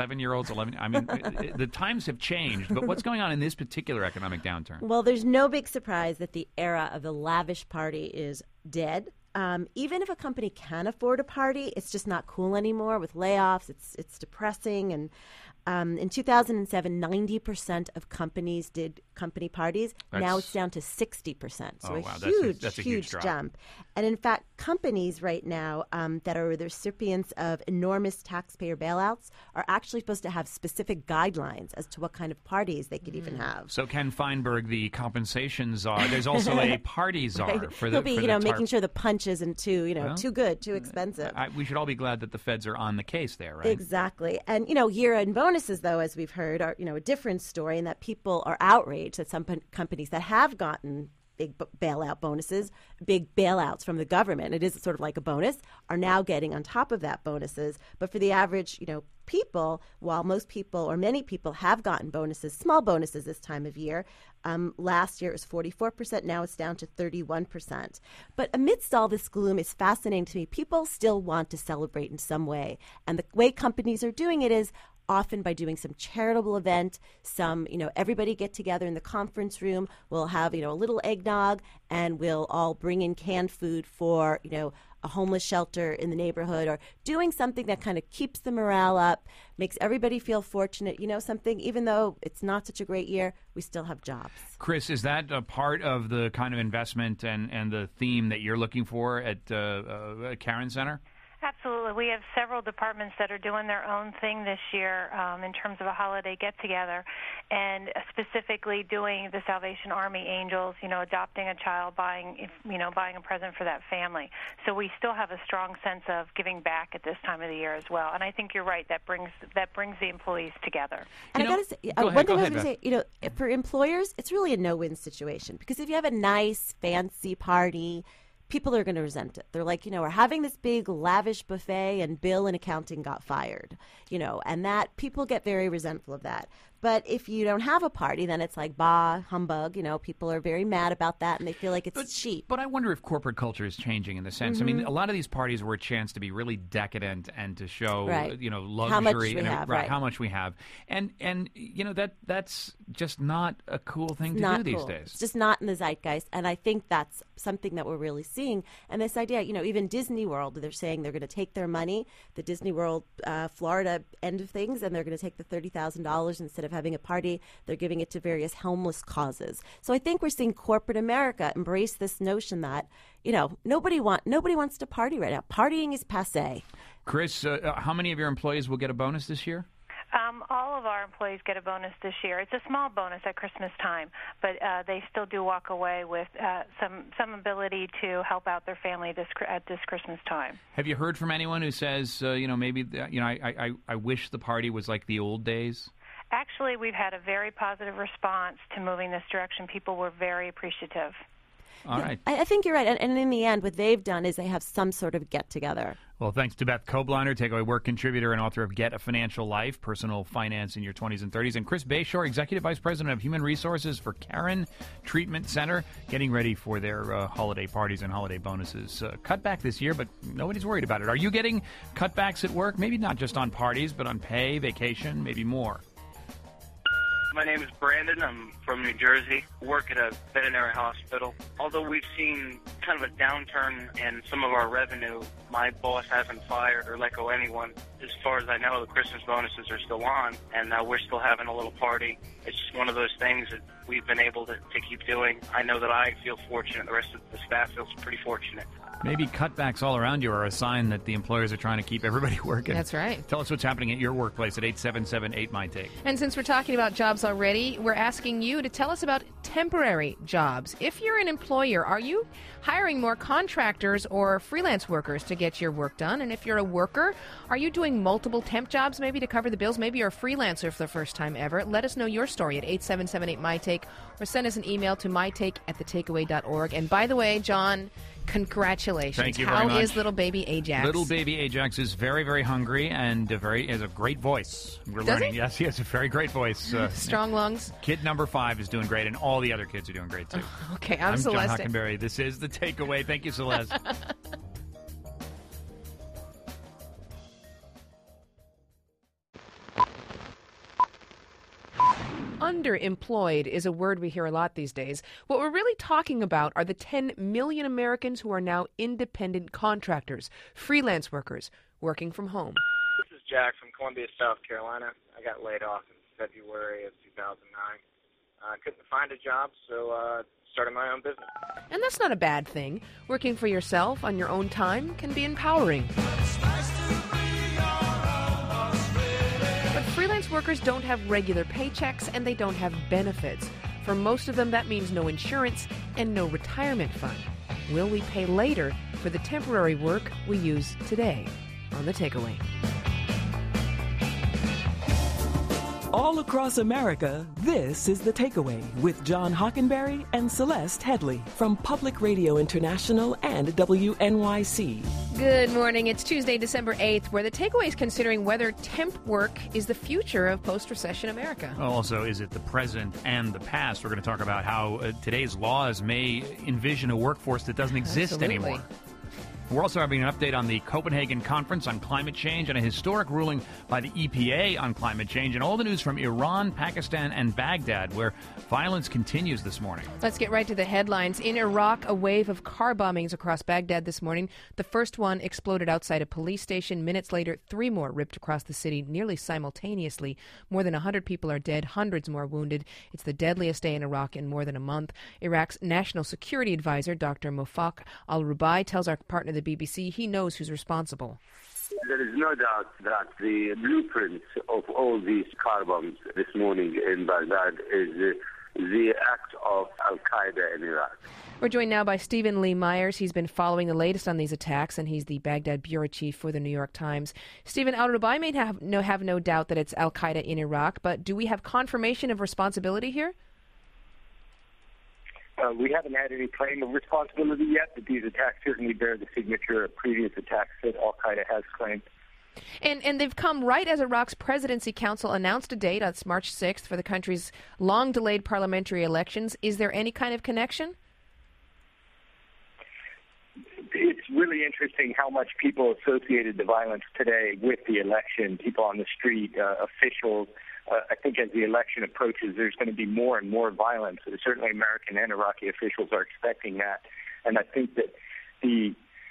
It's eleven. I mean, it, it, the times have changed. But what's going on in this particular economic downturn? Well, there's no big surprise that the era of the lavish party is dead. Um, even if a company can afford a party, it's just not cool anymore with layoffs. It's it's depressing. And um, in two thousand seven, ninety percent of companies did company parties. That's, now it's down to sixty percent. So oh, a wow. huge, that's a, that's a huge, huge drop. jump. And in fact, companies right now um, that are the recipients of enormous taxpayer bailouts are actually supposed to have specific guidelines as to what kind of parties they could mm. even have. So Ken Feinberg, the compensation czar, there's also a party czar right. for the He'll be, for you the know, tar- making sure the punch isn't too, you know, well, too good, too expensive. I, we should all be glad that the feds are on the case there, right? Exactly. And, you know, year-end bonuses, though, as we've heard, are, you know, a different story in that people are outraged that some p- companies that have gotten big b- bailout bonuses, big bailouts from the government, it is sort of like a bonus, are now getting on top of that bonuses. But for the average, you know, people, while most people or many people have gotten bonuses, small bonuses this time of year, um, last year it was forty-four percent, now it's down to thirty-one percent. But amidst all this gloom, it's fascinating to me, people still want to celebrate in some way. And the way companies are doing it is often by doing some charitable event, some, you know, everybody get together in the conference room, we'll have, you know, a little eggnog, and we'll all bring in canned food for, you know, a homeless shelter in the neighborhood, or doing something that kind of keeps the morale up, makes everybody feel fortunate. You know, something, even though it's not such a great year, we still have jobs. Chris, is that a part of the kind of investment and, and the theme that you're looking for at uh, uh, Caron Center? Absolutely. We have several departments that are doing their own thing this year um, in terms of a holiday get-together, and specifically doing the Salvation Army Angels, you know, adopting a child, buying, you know, buying a present for that family. So we still have a strong sense of giving back at this time of the year as well. And I think you're right. That brings that brings the employees together. And you I know, got to say, go uh, ahead, one go thing I was ahead, going to say, you know, for employers, it's really a no-win situation, because if you have a nice, fancy party, people are going to resent it. They're like, you know, we're having this big lavish buffet and Bill in accounting got fired, you know, and that people get very resentful of that. But if you don't have a party, then it's like, bah, humbug. You know, people are very mad about that, and they feel like it's but, cheap. But I wonder if corporate culture is changing in the sense. Mm-hmm. I mean, a lot of these parties were a chance to be really decadent and to show, right. you know, luxury. How much we and have, right, right. How much we have. And, and you know, that that's just not a cool thing it's to not do these cool. days. It's just not in the zeitgeist. And I think that's something that we're really seeing. And this idea, you know, even Disney World, they're saying they're going to take their money, the Disney World uh, Florida end of things, and they're going to take the thirty thousand dollars instead of having a party. They're giving it to various homeless causes. So I think we're seeing corporate America embrace this notion that, you know, nobody want nobody wants to party right now. Partying is passé. Chris, uh, how many of your employees will get a bonus this year? Um, all of our employees get a bonus this year. It's a small bonus at Christmas time, but uh, they still do walk away with uh, some some ability to help out their family this at this Christmas time. Have you heard from anyone who says, uh, you know, maybe you know, I, I I wish the party was like the old days? Actually, we've had a very positive response to moving this direction. People were very appreciative. All right. I, I think you're right. And, and in the end, what they've done is they have some sort of get-together. Well, thanks to Beth Kobliner, Takeaway Work contributor and author of Get a Financial Life, Personal Finance in Your twenties and thirties, and Chris Bayshore, Executive Vice President of Human Resources for Caron Treatment Center, getting ready for their uh, holiday parties and holiday bonuses. Uh, cut back this year, but nobody's worried about it. Are you getting cutbacks at work? Maybe not just on parties, but on pay, vacation, maybe more. My name is Brandon. I'm from New Jersey. I work at a veterinary hospital. Although we've seen kind of a downturn in some of our revenue, my boss hasn't fired or let go anyone. As far as I know, the Christmas bonuses are still on, and uh, we're still having a little party. It's just one of those things that we've been able to, to keep doing. I know that I feel fortunate. The rest of the staff feels pretty fortunate. Maybe cutbacks all around you are a sign that the employers are trying to keep everybody working. That's right. Tell us what's happening at your workplace at eight seven seven eight M Y T A K E. And since we're talking about jobs already, we're asking you to tell us about temporary jobs. If you're an employer, are you hiring more contractors or freelance workers to get your work done? And if you're a worker, are you doing multiple temp jobs maybe to cover the bills? Maybe you're a freelancer for the first time ever. Let us know your story at eight seven seven eight M Y T A K E or send us an email to my take at the takeaway dot org. And by the way, John, congratulations. Thank you How very much. is little baby Ajax? Little baby Ajax is very, very hungry and a very has a great voice. We're Does learning. he? Yes, he has a very great voice. Uh, Strong lungs. Kid number five is doing great, and all the other kids are doing great too. Okay, I'm, I'm Celeste. John Hockenberry. This is The Takeaway. Thank you, Celeste. underemployed is a word we hear a lot these days. What we're really talking about are the ten million Americans who are now independent contractors, freelance workers, working from home. This is Jack from Columbia, South Carolina. I got laid off in February of two thousand nine. I uh, couldn't find a job, so uh, started my own business. And that's not a bad thing. Working for yourself on your own time can be empowering. But freelance workers don't have regular paychecks and they don't have benefits. For most of them, that means no insurance and no retirement fund. Will we pay later for the temporary work we use today? On The Takeaway. All across America, this is The Takeaway with John Hockenberry and Celeste Headley from Public Radio International and W N Y C. Good morning. It's Tuesday, December eighth, where The Takeaway is considering whether temp work is the future of post-recession America. Also, is it the present and the past? We're going to talk about how uh, today's laws may envision a workforce that doesn't exist Absolutely. anymore. We're also having an update on the Copenhagen Conference on Climate Change and a historic ruling by the E P A on climate change, and all the news from Iran, Pakistan, and Baghdad, where violence continues this morning. Let's get right to the headlines. In Iraq, a wave of car bombings across Baghdad this morning. The first one exploded outside a police station. Minutes later, three more ripped across the city nearly simultaneously. More than one hundred people are dead, hundreds more wounded. It's the deadliest day in Iraq in more than a month. Iraq's national security advisor, Doctor Mofak al-Rubai, tells our partner, the B B C, he knows who's responsible. There is no doubt that the blueprint of all these car bombs this morning in Baghdad is uh, the act of Al-Qaeda in Iraq. We're joined now by Stephen Lee Myers. He's been following the latest on these attacks, and he's the Baghdad bureau chief for the New York Times. Stephen, al-Rubai may have no, have no doubt that it's Al-Qaeda in Iraq, but do we have confirmation of responsibility here? Uh, we haven't had any claim of responsibility yet, but these attacks certainly bear the signature of previous attacks that Al-Qaeda has claimed. And and they've come right as Iraq's Presidency Council announced a date, that's March sixth, for the country's long-delayed parliamentary elections. Is there any kind of connection? It's really interesting how much people associated the violence today with the election, people on the street, uh, officials. Uh, I think as the election approaches, there's going to be more and more violence. Certainly American and Iraqi officials are expecting that. And I think that the,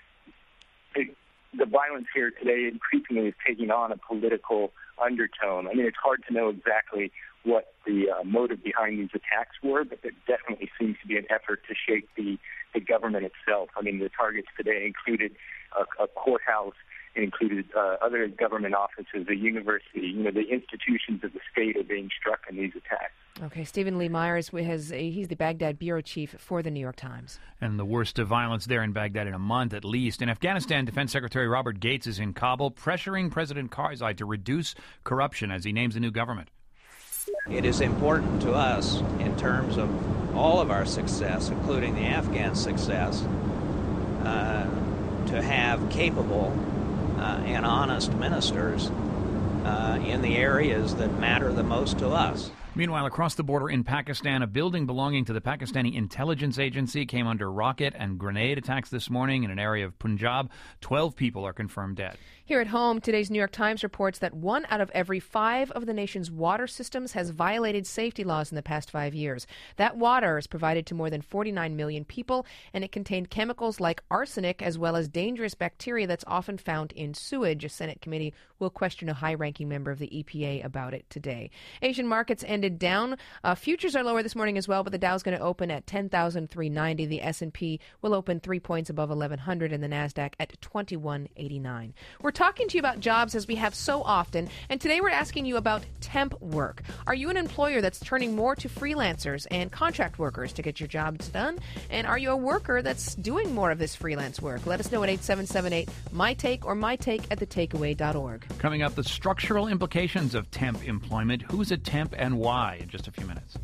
the the violence here today increasingly is taking on a political undertone. I mean, it's hard to know exactly what the uh, motive behind these attacks were, but there definitely seems to be an effort to shake the, the government itself. I mean, the targets today included a, a courthouse, it included uh, other government offices, a university. You know, the institutions of the state are being struck in these attacks. Okay, Stephen Lee Myers, has, he's the Baghdad bureau chief for the New York Times. And the worst of violence there in Baghdad in a month at least. In Afghanistan, Defense Secretary Robert Gates is in Kabul pressuring President Karzai to reduce corruption as he names a new government. It is important to us in terms of all of our success, including the Afghan success, uh, to have capable Uh, and honest ministers uh, in the areas that matter the most to us. Meanwhile, across the border in Pakistan, a building belonging to the Pakistani intelligence agency came under rocket and grenade attacks this morning in an area of Punjab. Twelve people are confirmed dead. Here at home, today's New York Times reports that one out of every five of the nation's water systems has violated safety laws in the past five years. That water is provided to more than forty-nine million people, and it contained chemicals like arsenic as well as dangerous bacteria that's often found in sewage. A Senate committee will question a high-ranking member of the E P A about it today. Asian markets ended down. Uh, futures are lower this morning as well, but the Dow's going to open at ten thousand three hundred ninety. The S and P will open three points above eleven hundred, and the NASDAQ at twenty-one eighty-nine. We're talking to you about jobs as we have so often, and today we're asking you about temp work. Are you an employer that's turning more to freelancers and contract workers to get your jobs done? And are you a worker that's doing more of this freelance work? Let us know at eight seven seven eight, M Y TAKE or my take at the takeaway dot org. Coming up, the structural implications of temp employment. Who's a temp and why? In just a few minutes.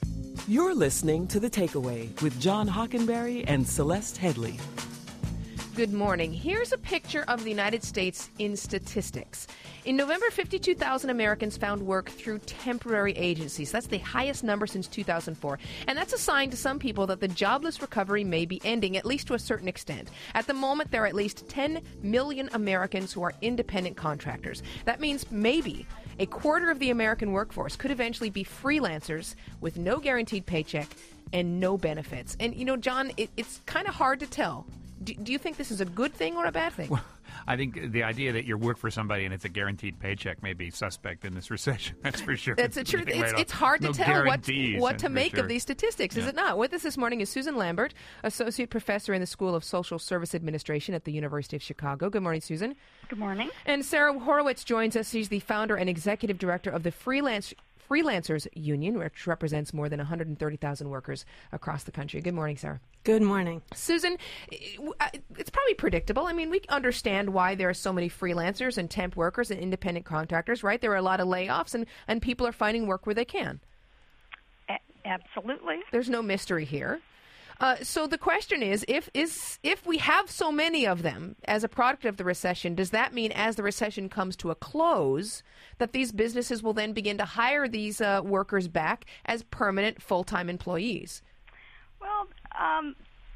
You're listening to The Takeaway with John Hockenberry and Celeste Headley. Good morning. Here's a picture of the United States in statistics. In November, fifty-two thousand Americans found work through temporary agencies. That's the highest number since two thousand four. And that's a sign to some people that the jobless recovery may be ending, at least to a certain extent. At the moment, there are at least ten million Americans who are independent contractors. That means maybe a quarter of the American workforce could eventually be freelancers with no guaranteed paycheck and no benefits. And, you know, John, it, it's kind of hard to tell. Do, do you think this is a good thing or a bad thing? Well, I think the idea that you work for somebody and it's a guaranteed paycheck may be suspect in this recession. That's for sure. That's the truth. It's, Right it's hard no to tell what, what to for make sure. of these statistics, Yeah. is it not? With us this morning is Susan Lambert, Associate Professor in the School of Social Service Administration at the University of Chicago. Good morning, Susan. Good morning. And Sarah Horowitz joins us. She's the founder and executive director of the Freelance Freelancers Union, which represents more than one hundred thirty thousand workers across the country. Good morning, Sarah. Good morning. Susan, it's probably predictable. I mean, we understand why there are so many freelancers and temp workers and independent contractors, right? There are a lot of layoffs, and, and people are finding work where they can. A- absolutely. There's no mystery here. Uh, so the question is, if is if we have so many of them as a product of the recession, does that mean as the recession comes to a close that these businesses will then begin to hire these uh, workers back as permanent full-time employees? Well, um,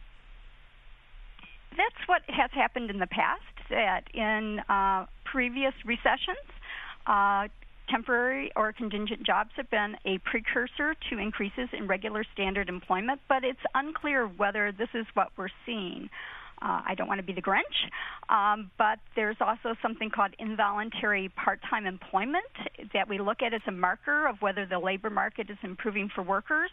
that's what has happened in the past, that in uh, previous recessions, uh, temporary or contingent jobs have been a precursor to increases in regular standard employment, but it's unclear whether this is what we're seeing. Uh, I don't want to be the Grinch, um, but there's also something called involuntary part-time employment that we look at as a marker of whether the labor market is improving for workers.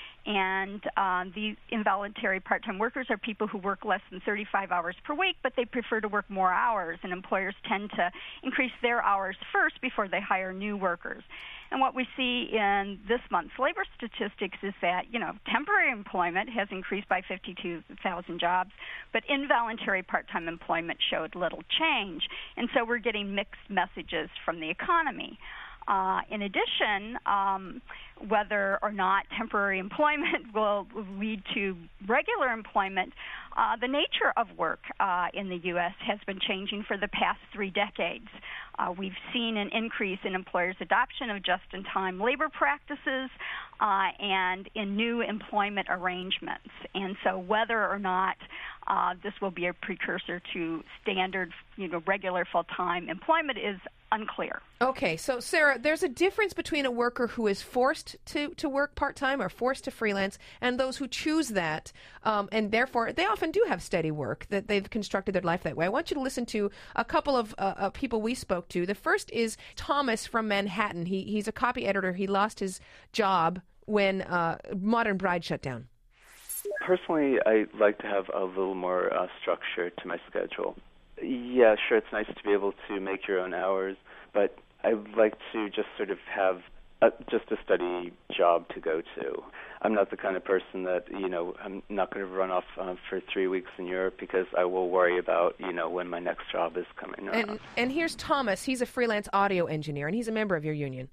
And um, the involuntary part-time workers are people who work less than thirty-five hours per week, but they prefer to work more hours, and employers tend to increase their hours first before they hire new workers. And what we see in this month's labor statistics is that, you know, temporary employment has increased by fifty-two thousand jobs, but involuntary part-time employment showed little change. And so we're getting mixed messages from the economy. Uh, in addition, um, whether or not temporary employment will lead to regular employment, uh, the nature of work uh, in the U S has been changing for the past three decades. Uh, we've seen an increase in employers' adoption of just-in-time labor practices uh, and in new employment arrangements. And so whether or not uh, this will be a precursor to standard, you know, regular full-time employment is unclear. Okay, so Sarah, there's a difference between a worker who is forced to, to work part-time or forced to freelance and those who choose that, um, and therefore they often do have steady work, that they've constructed their life that way. I want you to listen to a couple of uh, uh, people we spoke to. The first is Thomas from Manhattan. He, he's a copy editor. He lost his job when uh, Modern Bride shut down. Personally, I like to have a little more uh, structure to my schedule. Yeah, sure, it's nice to be able to make your own hours, but I like to just sort of have a, just a steady job to go to. I'm not the kind of person that, you know, I'm not going to run off uh, for three weeks in Europe because I will worry about, you know, when my next job is coming around. And, and here's Thomas. He's a freelance audio engineer, and he's a member of your union.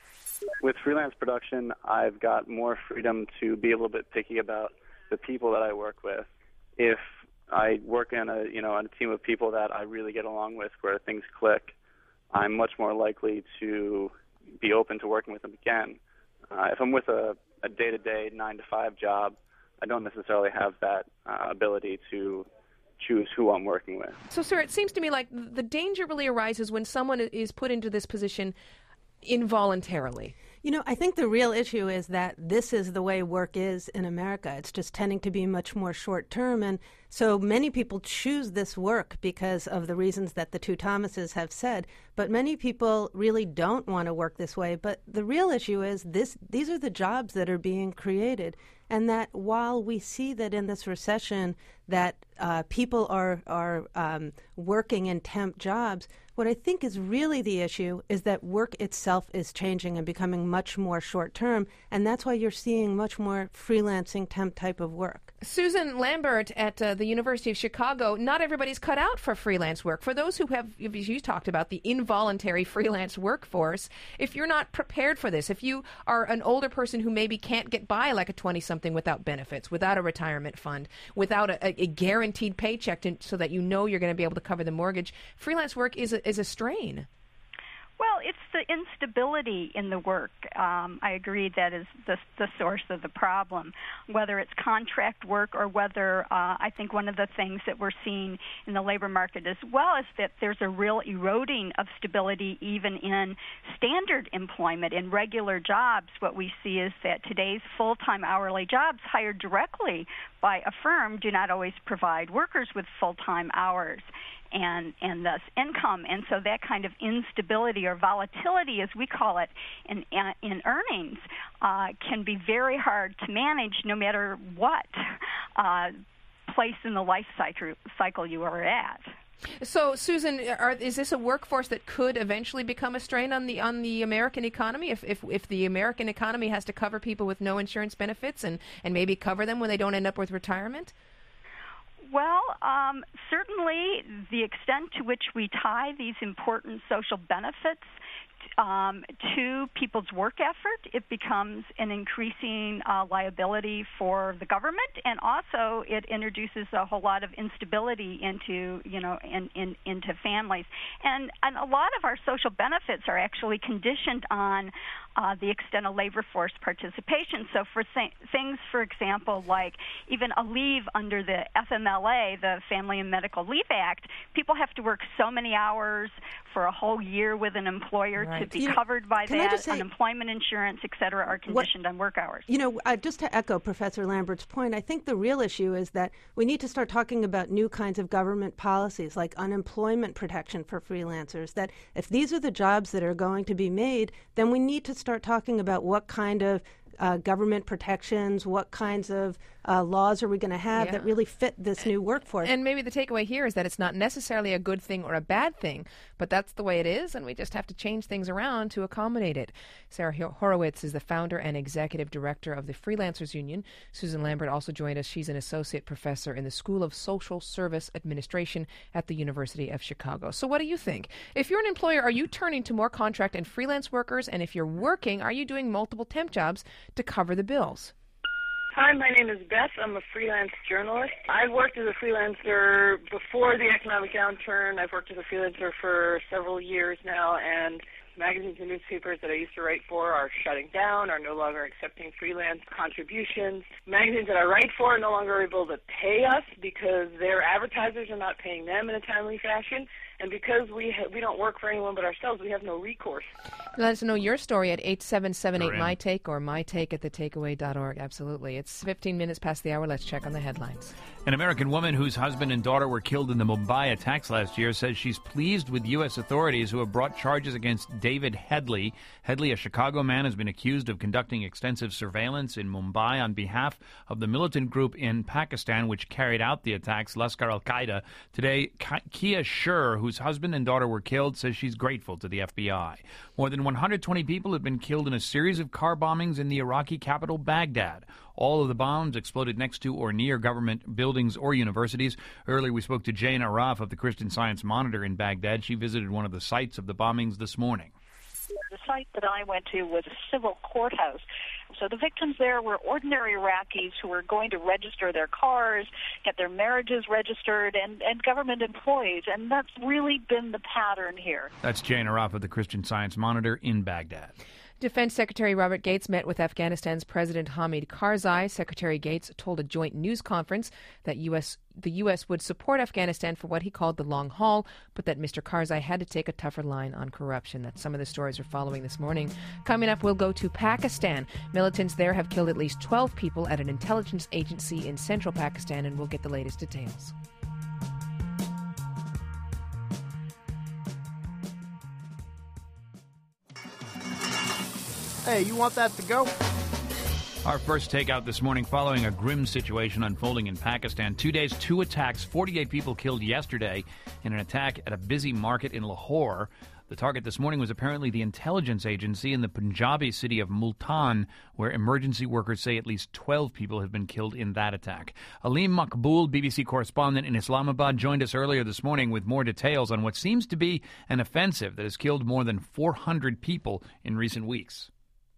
With freelance production, I've got more freedom to be a little bit picky about the people that I work with. If I work in a, you know, on a team of people that I really get along with where things click, I'm much more likely to be open to working with them again. Uh, if I'm with a, a day-to-day nine to five job, I don't necessarily have that uh, ability to choose who I'm working with. So, sir, it seems to me like the danger really arises when someone is put into this position involuntarily. You know, I think the real issue is that this is the way work is in America. It's just tending to be much more short-term, and so many people choose this work because of the reasons that the two Thomases have said, but many people really don't want to work this way. But the real issue is this: these are the jobs that are being created, and that while we see that in this recession that uh, people are, are um, working in temp jobs, what I think is really the issue is that work itself is changing and becoming much more short-term, and that's why you're seeing much more freelancing temp type of work. Susan Lambert at uh, the University of Chicago, not everybody's cut out for freelance work. For those who have, as you talked about, the involuntary freelance workforce, if you're not prepared for this, if you are an older person who maybe can't get by like a twenty-something without benefits, without a retirement fund, without a, a a, a guaranteed paycheck to, so that you know you're going to be able to cover the mortgage. Freelance work is a, is a strain. Well, it's the instability in the work. Um, I agree that is the, the source of the problem, whether it's contract work or whether uh, I think one of the things that we're seeing in the labor market as well is that there's a real eroding of stability even in standard employment. In regular jobs, what we see is that today's full-time hourly jobs hired directly by a firm do not always provide workers with full-time hours and and thus income. And so that kind of instability or volatility, as we call it, in in earnings uh, can be very hard to manage no matter what uh, place in the life cycle, cycle you are at. So, Susan, are, is this a workforce that could eventually become a strain on the on the American economy? If if if the American economy has to cover people with no insurance benefits and, and maybe cover them when they don't end up with retirement? Well, um, certainly the extent to which we tie these important social benefits um, to people's work effort, it becomes an increasing uh, liability for the government, and also it introduces a whole lot of instability into, you know, in, in, into families. And, and a lot of our social benefits are actually conditioned on uh, the extent of labor force participation. So for th- things, for example, like even a leave under the F M L A, the Family and Medical Leave Act, people have to work so many hours for a whole year with an employer Right. to be You know, covered by can I that. just say- Unemployment insurance, et cetera, are conditioned on work hours. You know, uh, just to echo Professor Lambert's point, I think the real issue is that we need to start talking about new kinds of government policies like unemployment protection for freelancers, that if these are the jobs that are going to be made, then we need to start talking about what kind of uh, government protections, what kinds of uh, laws are we going to have Yeah. that really fit this new workforce. And maybe the takeaway here is that it's not necessarily a good thing or a bad thing, but that's the way it is, and we just have to change things around to accommodate it. Sarah Horowitz is the founder and executive director of the Freelancers Union. Susan Lambert also joined us. She's an associate professor in the School of Social Service Administration at the University of Chicago. So what do you think? If you're an employer, are you turning to more contract and freelance workers? And if you're working, are you doing multiple temp jobs to cover the bills? Hi, my name is Beth. I'm a freelance journalist. I've worked as a freelancer before the economic downturn. I've worked as a freelancer for several years now, and magazines and newspapers that I used to write for are shutting down, are no longer accepting freelance contributions. Magazines that I write for are no longer able to pay us because their advertisers are not paying them in a timely fashion. And because we ha- we don't work for anyone but ourselves, we have no recourse. Let us know your story at eight seven seven eight, M Y take or my take at the takeaway dot org. Absolutely. It's fifteen minutes past the hour. Let's check on the headlines. An American woman whose husband and daughter were killed in the Mumbai attacks last year says she's pleased with U S authorities who have brought charges against David Headley. Headley, a Chicago man, has been accused of conducting extensive surveillance in Mumbai on behalf of the militant group in Pakistan which carried out the attacks, Lashkar al-Qaeda. Today, Kia Shur, whose husband and daughter were killed, says she's grateful to the F B I. More than one hundred twenty people have been killed in a series of car bombings in the Iraqi capital, Baghdad. All of the bombs exploded next to or near government buildings or universities. Earlier, we spoke to Jane Araf of the Christian Science Monitor in Baghdad. She visited one of the sites of the bombings this morning. The site that I went to was a civil courthouse. So the victims there were ordinary Iraqis who were going to register their cars, get their marriages registered, and, and government employees. And that's really been the pattern here. That's Jane Araf of the Christian Science Monitor in Baghdad. Defense Secretary Robert Gates met with Afghanistan's President Hamid Karzai. Secretary Gates told a joint news conference that U S the U S would support Afghanistan for what he called the long haul, but that Mister Karzai had to take a tougher line on corruption. That's some of the stories we're following this morning. Coming up, we'll go to Pakistan. Militants there have killed at least twelve people at an intelligence agency in central Pakistan, and we'll get the latest details. Hey, you want that to go? Our first takeout this morning following a grim situation unfolding in Pakistan. Two days, two attacks, forty-eight people killed yesterday in an attack at a busy market in Lahore. The target this morning was apparently the intelligence agency in the Punjabi city of Multan, where emergency workers say at least twelve people have been killed in that attack. Aleem Makboul, B B C correspondent in Islamabad, joined us earlier this morning with more details on what seems to be an offensive that has killed more than four hundred people in recent weeks.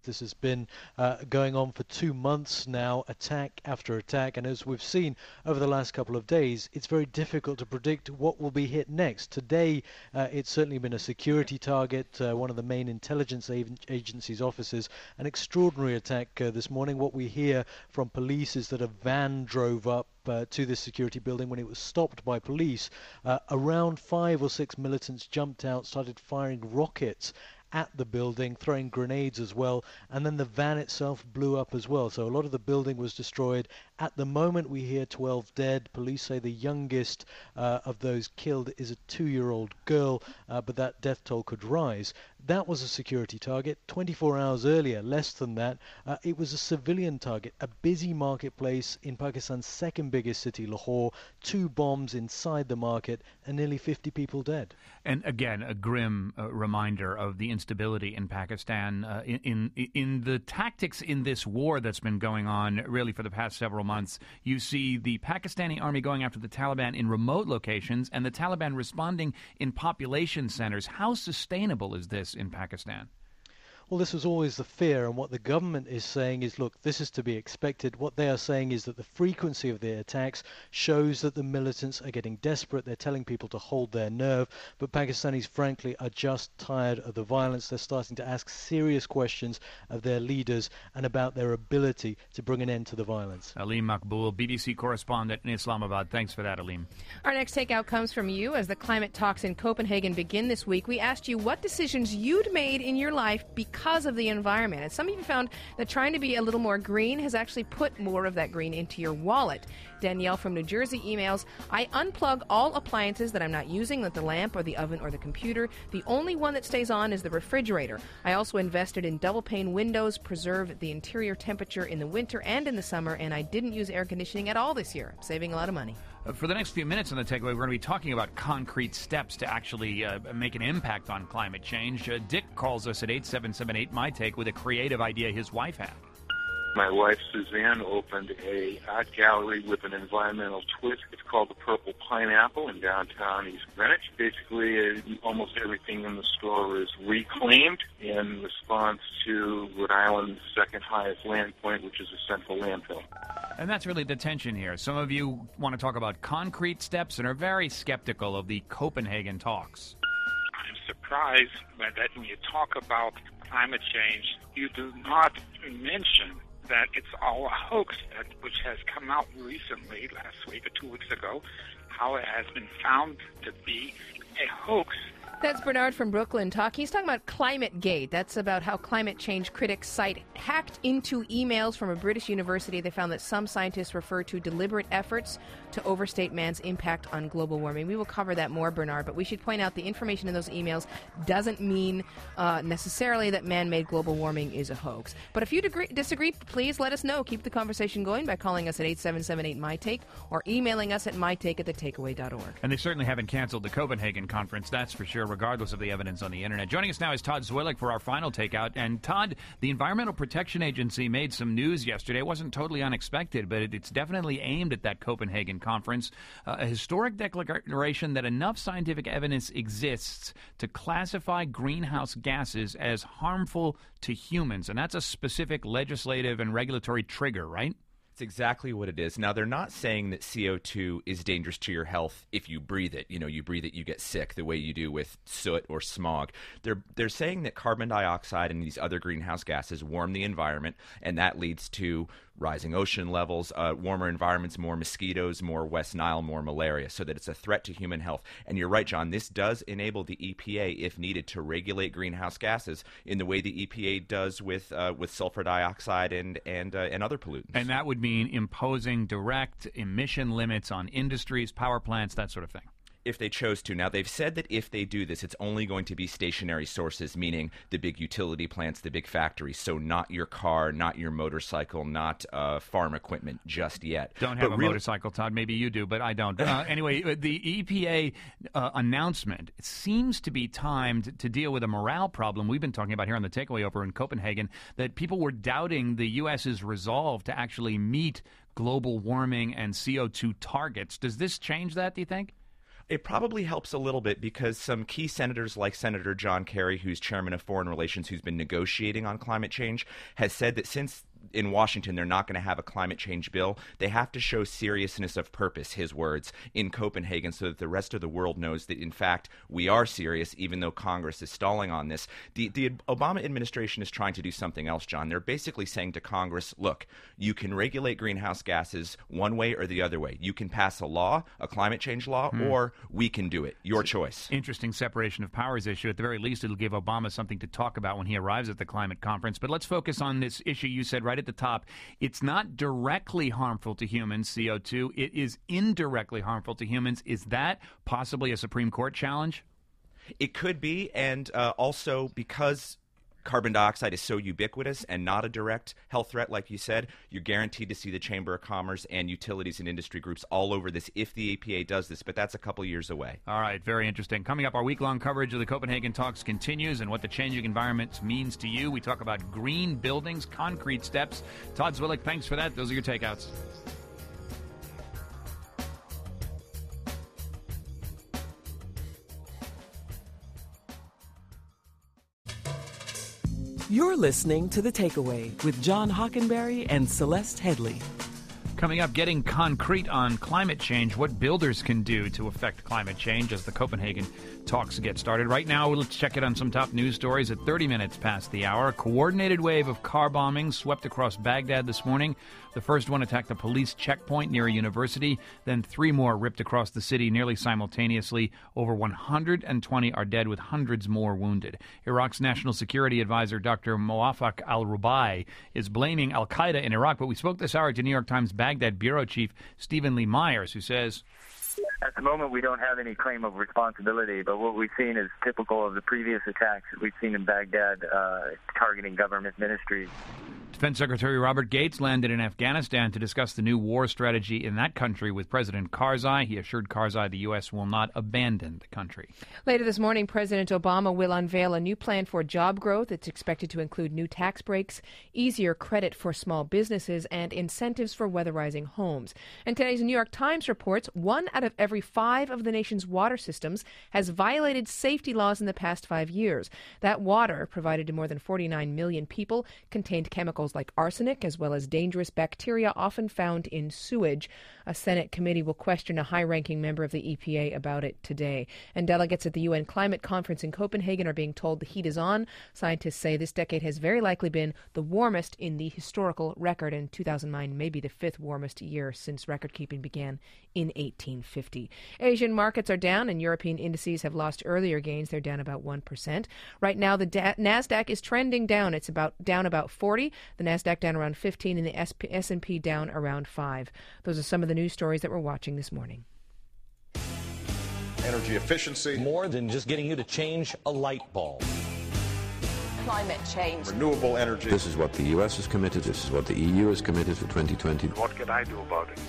This has been uh, going on for two months now, attack after attack, and as we've seen over the last couple of days, it's very difficult to predict what will be hit next. Today, uh, it's certainly been a security target, uh, one of the main intelligence agencies' offices. An extraordinary attack uh, this morning. What we hear from police is that a van drove up Uh, to this security building. When it was stopped by police, uh, around five or six militants jumped out, started firing rockets at the building, throwing grenades as well, and then the van itself blew up as well. So a lot of the building was destroyed. At the moment we hear twelve dead. Police say the youngest uh, of those killed is a two-year-old girl, uh, but that death toll could rise. That was a security target. twenty-four hours earlier, less than that, uh, it was a civilian target, a busy marketplace in Pakistan's second biggest city, Lahore. Two bombs inside the market and nearly fifty people dead. And again, a grim uh, reminder of the instability in Pakistan, uh, in, in in the tactics in this war that's been going on really for the past several months. You see the Pakistani army going after the Taliban in remote locations and the Taliban responding in population centers. How sustainable is this in Pakistan? Well, this was always the fear, and what the government is saying is, look, this is to be expected. What they are saying is that the frequency of the attacks shows that the militants are getting desperate. They're telling people to hold their nerve, but Pakistanis, frankly, are just tired of the violence. They're starting to ask serious questions of their leaders and about their ability to bring an end to the violence. Aleem Maqbool, B B C correspondent in Islamabad. Thanks for that, Aleem. Our next takeout comes from you. As the climate talks in Copenhagen begin this week, we asked you what decisions you'd made in your life because because of the environment. And some of you found that trying to be a little more green has actually put more of that green into your wallet. Danielle from New Jersey emails, I unplug all appliances that I'm not using, like the lamp or the oven or the computer. The only one that stays on is the refrigerator. I also invested in double pane windows, preserve the interior temperature in the winter and in the summer, and I didn't use air conditioning at all this year, saving a lot of money. Uh, for the next few minutes on the takeaway, we're going to be talking about concrete steps to actually uh, make an impact on climate change. Uh, Dick calls us at eight seven seven eight My Take with a creative idea his wife had. My wife, Suzanne, opened a art gallery with an environmental twist. It's called the Purple Pineapple in downtown East Greenwich. Basically, uh, almost everything in the store is reclaimed in response to Rhode Island's second highest land point, which is a central landfill. And that's really the tension here. Some of you want to talk about concrete steps and are very skeptical of the Copenhagen talks. I'm surprised by that when you talk about climate change, you do not mention that it's all a hoax, that, which has come out recently, last week or two weeks ago, how it has been found to be a hoax. That's Bernard from Brooklyn talking. He's talking about ClimateGate. That's about how climate change critics cite hacked into emails from a British university. They found that some scientists refer to deliberate efforts to overstate man's impact on global warming. We will cover that more, Bernard, but we should point out the information in those emails doesn't mean uh, necessarily that man-made global warming is a hoax. But if you degree- disagree, please let us know. Keep the conversation going by calling us at eight seven seven eight My Take or emailing us at mytake at the takeaway dot org. And they certainly haven't canceled the Copenhagen conference, that's for sure, regardless of the evidence on the internet. Joining us now is Todd Zwillich for our final takeout. And Todd, the Environmental Protection Agency made some news yesterday. It wasn't totally unexpected, but it, it's definitely aimed at that Copenhagen conference. Uh, a historic declaration that enough scientific evidence exists to classify greenhouse gases as harmful to humans. And that's a specific legislative and regulatory trigger, right? It's exactly what it is. Now, they're not saying that C O two is dangerous to your health if you breathe it. You know, you breathe it, you get sick the way you do with soot or smog. They're they're saying that carbon dioxide and these other greenhouse gases warm the environment, and that leads to rising ocean levels, uh, warmer environments, more mosquitoes, more West Nile, more malaria, so that it's a threat to human health. And you're right, John, this does enable the E P A, if needed, to regulate greenhouse gases in the way the E P A does with uh, with sulfur dioxide and and uh, and other pollutants. And that would mean imposing direct emission limits on industries, power plants, that sort of thing. If they chose to. Now, they've said that if they do this, it's only going to be stationary sources, meaning the big utility plants, the big factories. So not your car, not your motorcycle, not uh, farm equipment just yet. Don't have but a really- motorcycle, Todd. Maybe you do, but I don't. Uh, anyway, the E P A uh, announcement seems to be timed to deal with a morale problem we've been talking about here on the takeaway over in Copenhagen, that people were doubting the U S's resolve to actually meet global warming and C O two targets. Does this change that, do you think? It probably helps a little bit because some key senators like Senator John Kerry, who's chairman of Foreign Relations, who's been negotiating on climate change, has said that since in Washington they're not going to have a climate change bill, they have to show seriousness of purpose, his words, in Copenhagen so that the rest of the world knows that, in fact, we are serious, even though Congress is stalling on this. The, the Obama administration is trying to do something else, John. They're basically saying to Congress, look, you can regulate greenhouse gases one way or the other way. You can pass a law, a climate change law, hmm. or we can do it. Your choice. Interesting separation of powers issue. At the very least, it'll give Obama something to talk about when he arrives at the climate conference. But let's focus on this issue you said right at the top. It's not directly harmful to humans, C O two. It is indirectly harmful to humans. Is that possibly a Supreme Court challenge? It could be, and uh, also because carbon dioxide is so ubiquitous and not a direct health threat, like you said, you're guaranteed to see the Chamber of Commerce and utilities and industry groups all over this if the E P A does this, but that's a couple years away. All right, very interesting. Coming up, our week-long coverage of the Copenhagen talks continues and what the changing environment means to you. We talk about green buildings, concrete steps. Todd Zwillich, thanks for that. Those are your takeouts. You're listening to The Takeaway with John Hockenberry and Celeste Headley. Coming up, getting concrete on climate change, what builders can do to affect climate change as the Copenhagen talks get started. Right now, let's check it on some top news stories at thirty minutes past the hour. A coordinated wave of car bombings swept across Baghdad this morning. The first one attacked a police checkpoint near a university. Then three more ripped across the city nearly simultaneously. Over one hundred twenty are dead, with hundreds more wounded. Iraq's National Security Advisor, Doctor Mowaffaq al-Rubai, is blaming al-Qaeda in Iraq. But we spoke this hour to New York Times Baghdad bureau chief Stephen Lee Myers, who says, at the moment, we don't have any claim of responsibility, but what we've seen is typical of the previous attacks that we've seen in Baghdad uh, targeting government ministries. Defense Secretary Robert Gates landed in Afghanistan to discuss the new war strategy in that country with President Karzai. He assured Karzai the U S will not abandon the country. Later this morning, President Obama will unveil a new plan for job growth. It's expected to include new tax breaks, easier credit for small businesses, and incentives for weatherizing homes. And today's New York Times reports one out of every five of the nation's water systems has violated safety laws in the past five years. That water, provided to more than forty-nine million people, contained chemicals like arsenic, as well as dangerous bacteria often found in sewage. A Senate committee will question a high-ranking member of the E P A about it today. And delegates at the U N Climate Conference in Copenhagen are being told the heat is on. Scientists say this decade has very likely been the warmest in the historical record, and two thousand nine may be the fifth warmest year since record-keeping began in eighteen fifty. Asian markets are down, and European indices have lost earlier gains. They're down about one percent. Right now, the da- NASDAQ is trending down. It's about down about forty. The NASDAQ down around fifteen, and the S and P down around five. Those are some of the news stories that we're watching this morning. Energy efficiency. More than just getting you to change a light bulb. Climate change. Renewable energy. This is what the U S is committed. This is what the E U is committed for twenty twenty. What can I do about it?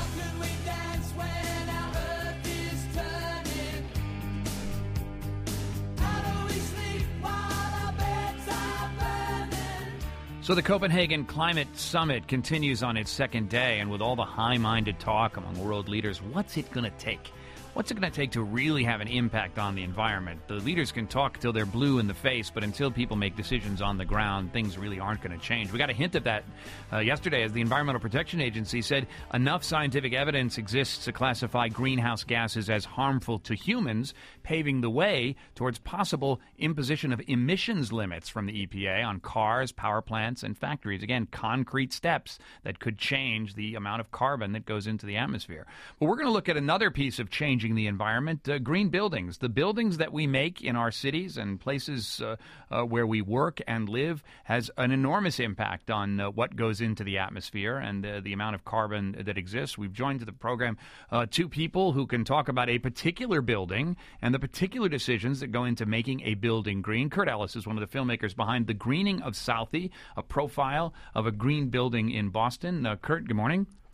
So the Copenhagen Climate Summit continues on its second day, and with all the high-minded talk among world leaders, what's it going to take? What's it going to take to really have an impact on the environment? The leaders can talk till they're blue in the face, but until people make decisions on the ground, things really aren't going to change. We got a hint of that uh, yesterday as the Environmental Protection Agency said enough scientific evidence exists to classify greenhouse gases as harmful to humans, paving the way towards possible imposition of emissions limits from the E P A on cars, power plants, and factories. Again, concrete steps that could change the amount of carbon that goes into the atmosphere. But we're going to look at another piece of changing the environment, uh, green buildings. The buildings that we make in our cities and places uh, uh, where we work and live has an enormous impact on uh, what goes into the atmosphere and uh, the amount of carbon that exists. We've joined to the program uh, two people who can talk about a particular building and the particular decisions that go into making a building green. Kurt Ellis is one of the filmmakers behind The Greening of Southie, a profile of a green building in Boston. Uh, Kurt, good morning.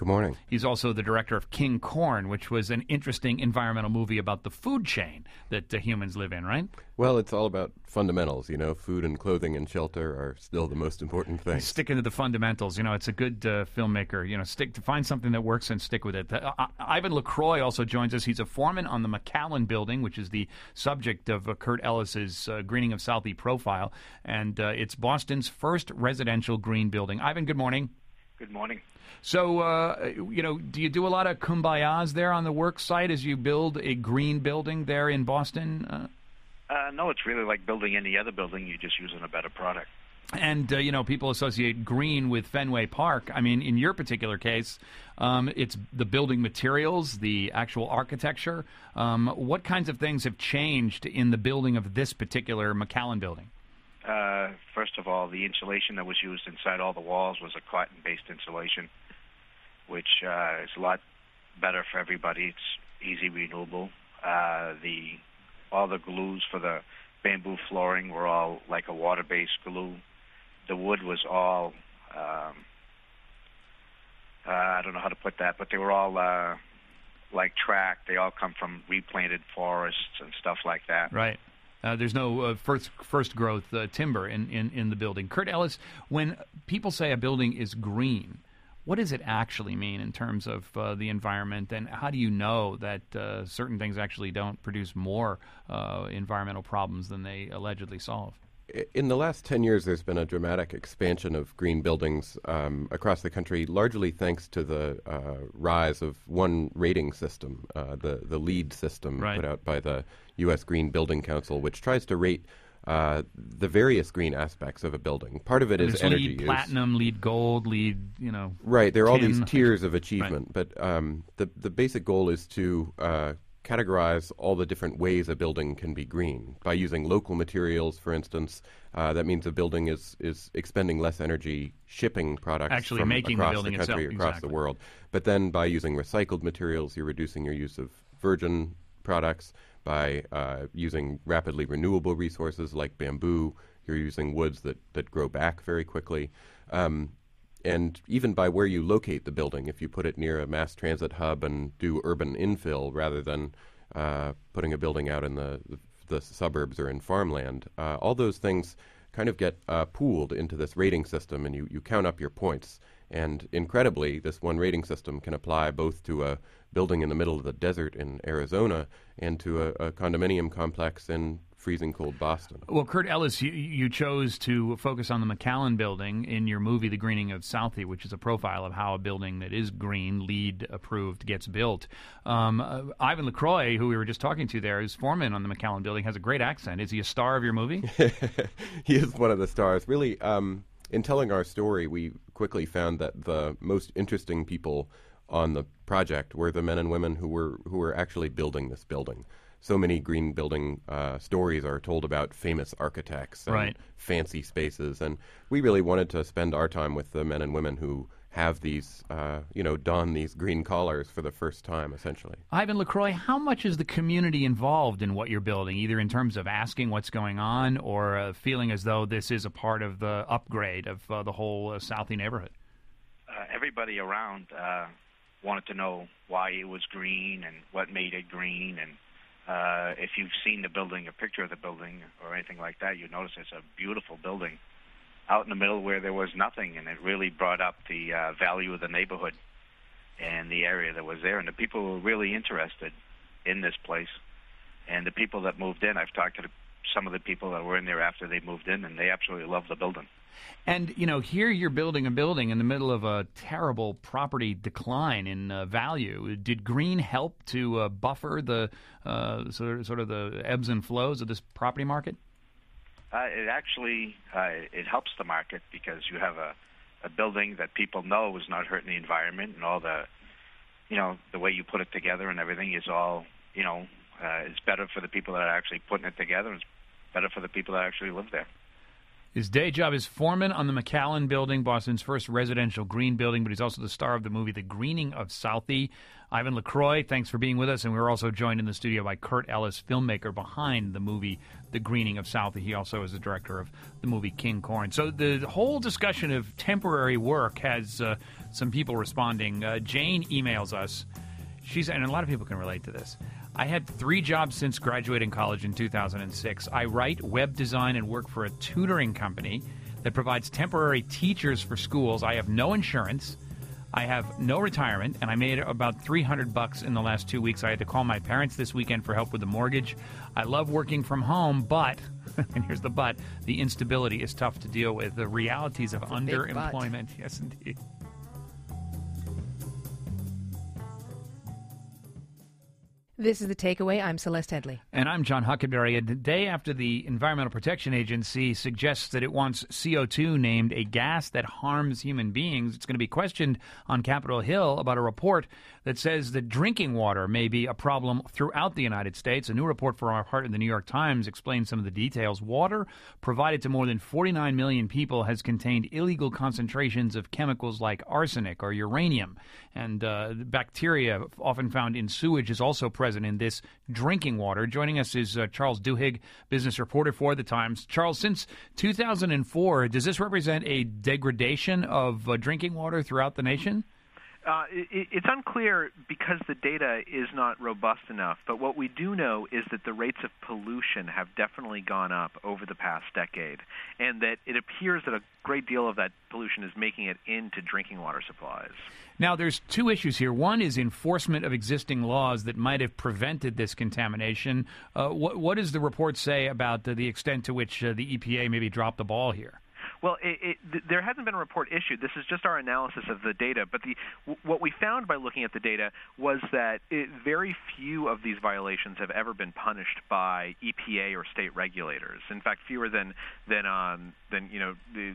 Good morning. He's also the director of King Corn, which was an interesting environmental movie about the food chain that uh, humans live in, right? Well, it's all about fundamentals. You know, food and clothing and shelter are still the most important things. Sticking to the fundamentals. You know, it's a good uh, filmmaker. You know, stick to find something that works and stick with it. Uh, Ivan LaCroix also joins us. He's a foreman on the McAllen Building, which is the subject of uh, Kurt Ellis's uh, Greening of Southie profile, and uh, it's Boston's first residential green building. Ivan, good morning. Good morning. So, uh, you know, do you do a lot of kumbayas there on the work site as you build a green building there in Boston? Uh, uh, no, it's really like building any other building. You're just using a better product. And, uh, you know, people associate green with Fenway Park. I mean, in your particular case, um, it's the building materials, the actual architecture. Um, what kinds of things have changed in the building of this particular McAllen building? Uh, first of all, the insulation that was used inside all the walls was a cotton-based insulation, which uh, is a lot better for everybody. It's easy renewable. Uh, the all the glues for the bamboo flooring were all like a water-based glue. The wood was all, um, uh, I don't know how to put that, but they were all uh, like tracked. They all come from replanted forests and stuff like that. Right. Uh, there's no uh, first first growth uh, timber in, in, in the building. Kurt Ellis, when people say a building is green, what does it actually mean in terms of uh, the environment, and how do you know that uh, certain things actually don't produce more uh, environmental problems than they allegedly solve? In the last ten years, there's been a dramatic expansion of green buildings um, across the country, largely thanks to the uh, rise of one rating system, uh, the, the LEED system right. put out by the U S Green Building Council, which tries to rate uh, the various green aspects of a building. Part of it There's is energy LEED use. Platinum, LEED Gold, LEED, you know. Right, there are all tin. these tiers of achievement, right. but um, the, the basic goal is to uh, categorize all the different ways a building can be green. By using local materials, for instance, uh, that means a building is, is expending less energy shipping products Actually from making across the building the country, itself. across Exactly. the world. But then by using recycled materials, you're reducing your use of virgin products. By uh, using rapidly renewable resources like bamboo, you're using woods that, that grow back very quickly. Um, And even by where you locate the building, if you put it near a mass transit hub and do urban infill rather than uh, putting a building out in the, the, the suburbs or in farmland, uh, all those things kind of get uh, pooled into this rating system, and you, you count up your points. And incredibly, this one rating system can apply both to a building in the middle of the desert in Arizona and to a, a condominium complex in freezing cold Boston. Well, Kurt Ellis, you, you chose to focus on the McAllen building in your movie, The Greening of Southie, which is a profile of how a building that is green, LEED approved, gets built. Um, uh, Ivan LaCroix, who we were just talking to there, is foreman on the McAllen building, has a great accent. Is he a star of your movie? He is one of the stars. Really, um, in telling our story, we quickly found that the most interesting people on the project were the men and women who were who were actually building this building. So many green building uh, stories are told about famous architects and right. fancy spaces, and we really wanted to spend our time with the men and women who have these, uh, you know, don these green collars for the first time, essentially. Ivan LaCroix, how much is the community involved in what you're building, either in terms of asking what's going on or uh, feeling as though this is a part of the upgrade of uh, the whole uh, Southie neighborhood? Uh, everybody around uh, wanted to know why it was green and what made it green, and Uh, if you've seen the building, a picture of the building or anything like that, you notice it's a beautiful building out in the middle where there was nothing, and it really brought up the uh, value of the neighborhood and the area that was there. And the people were really interested in this place. And the people that moved in, I've talked to the, some of the people that were in there after they moved in, and they absolutely love the building. And, you know, here you're building a building in the middle of a terrible property decline in uh, value. Did green help to uh, buffer the uh, sort of, sort of the ebbs and flows of this property market? Uh, it actually uh, it helps the market because you have a, a building that people know is not hurting the environment, and all the, you know, the way you put it together and everything is all, you know, uh, it's better for the people that are actually putting it together. It's better for the people that actually live there. His day job is foreman on the McAllen Building, Boston's first residential green building, but he's also the star of the movie The Greening of Southie. Ivan LaCroix, thanks for being with us, and we're also joined in the studio by Kurt Ellis, filmmaker behind the movie The Greening of Southie. He also is the director of the movie King Corn. So the whole discussion of temporary work has uh, some people responding. Uh, Jane emails us. She's, and a lot of people can relate to this. I had three jobs since graduating college in two thousand six. I write web design and work for a tutoring company that provides temporary teachers for schools. I have no insurance. I have no retirement, and I made about three hundred bucks in the last two weeks. I had to call my parents this weekend for help with the mortgage. I love working from home, but, and here's the but, the instability is tough to deal with. The realities of That's underemployment. Yes, indeed. This is The Takeaway. I'm Celeste Headley. And I'm John Huckenberry. A day after the Environmental Protection Agency suggests that it wants C O two named a gas that harms human beings, it's going to be questioned on Capitol Hill about a report that says that drinking water may be a problem throughout the United States. A new report for our part in the New York Times explains some of the details. Water provided to more than forty-nine million people has contained illegal concentrations of chemicals like arsenic or uranium. And uh, bacteria often found in sewage is also present in this drinking water. Joining us is uh, Charles Duhigg, business reporter for The Times. Charles, since two thousand four, does this represent a degradation of uh, drinking water throughout the nation? Uh, it, it's unclear because the data is not robust enough, but what we do know is that the rates of pollution have definitely gone up over the past decade, and that it appears that a great deal of that pollution is making it into drinking water supplies. Now, there's two issues here. One is enforcement of existing laws that might have prevented this contamination. Uh, what, what does the report say about uh, the extent to which uh, the E P A maybe dropped the ball here? Well, it, it, th- there hasn't been a report issued. This is just our analysis of the data. But the, w- what we found by looking at the data was that it, very few of these violations have ever been punished by E P A or state regulators. In fact, fewer than than um, than you know the.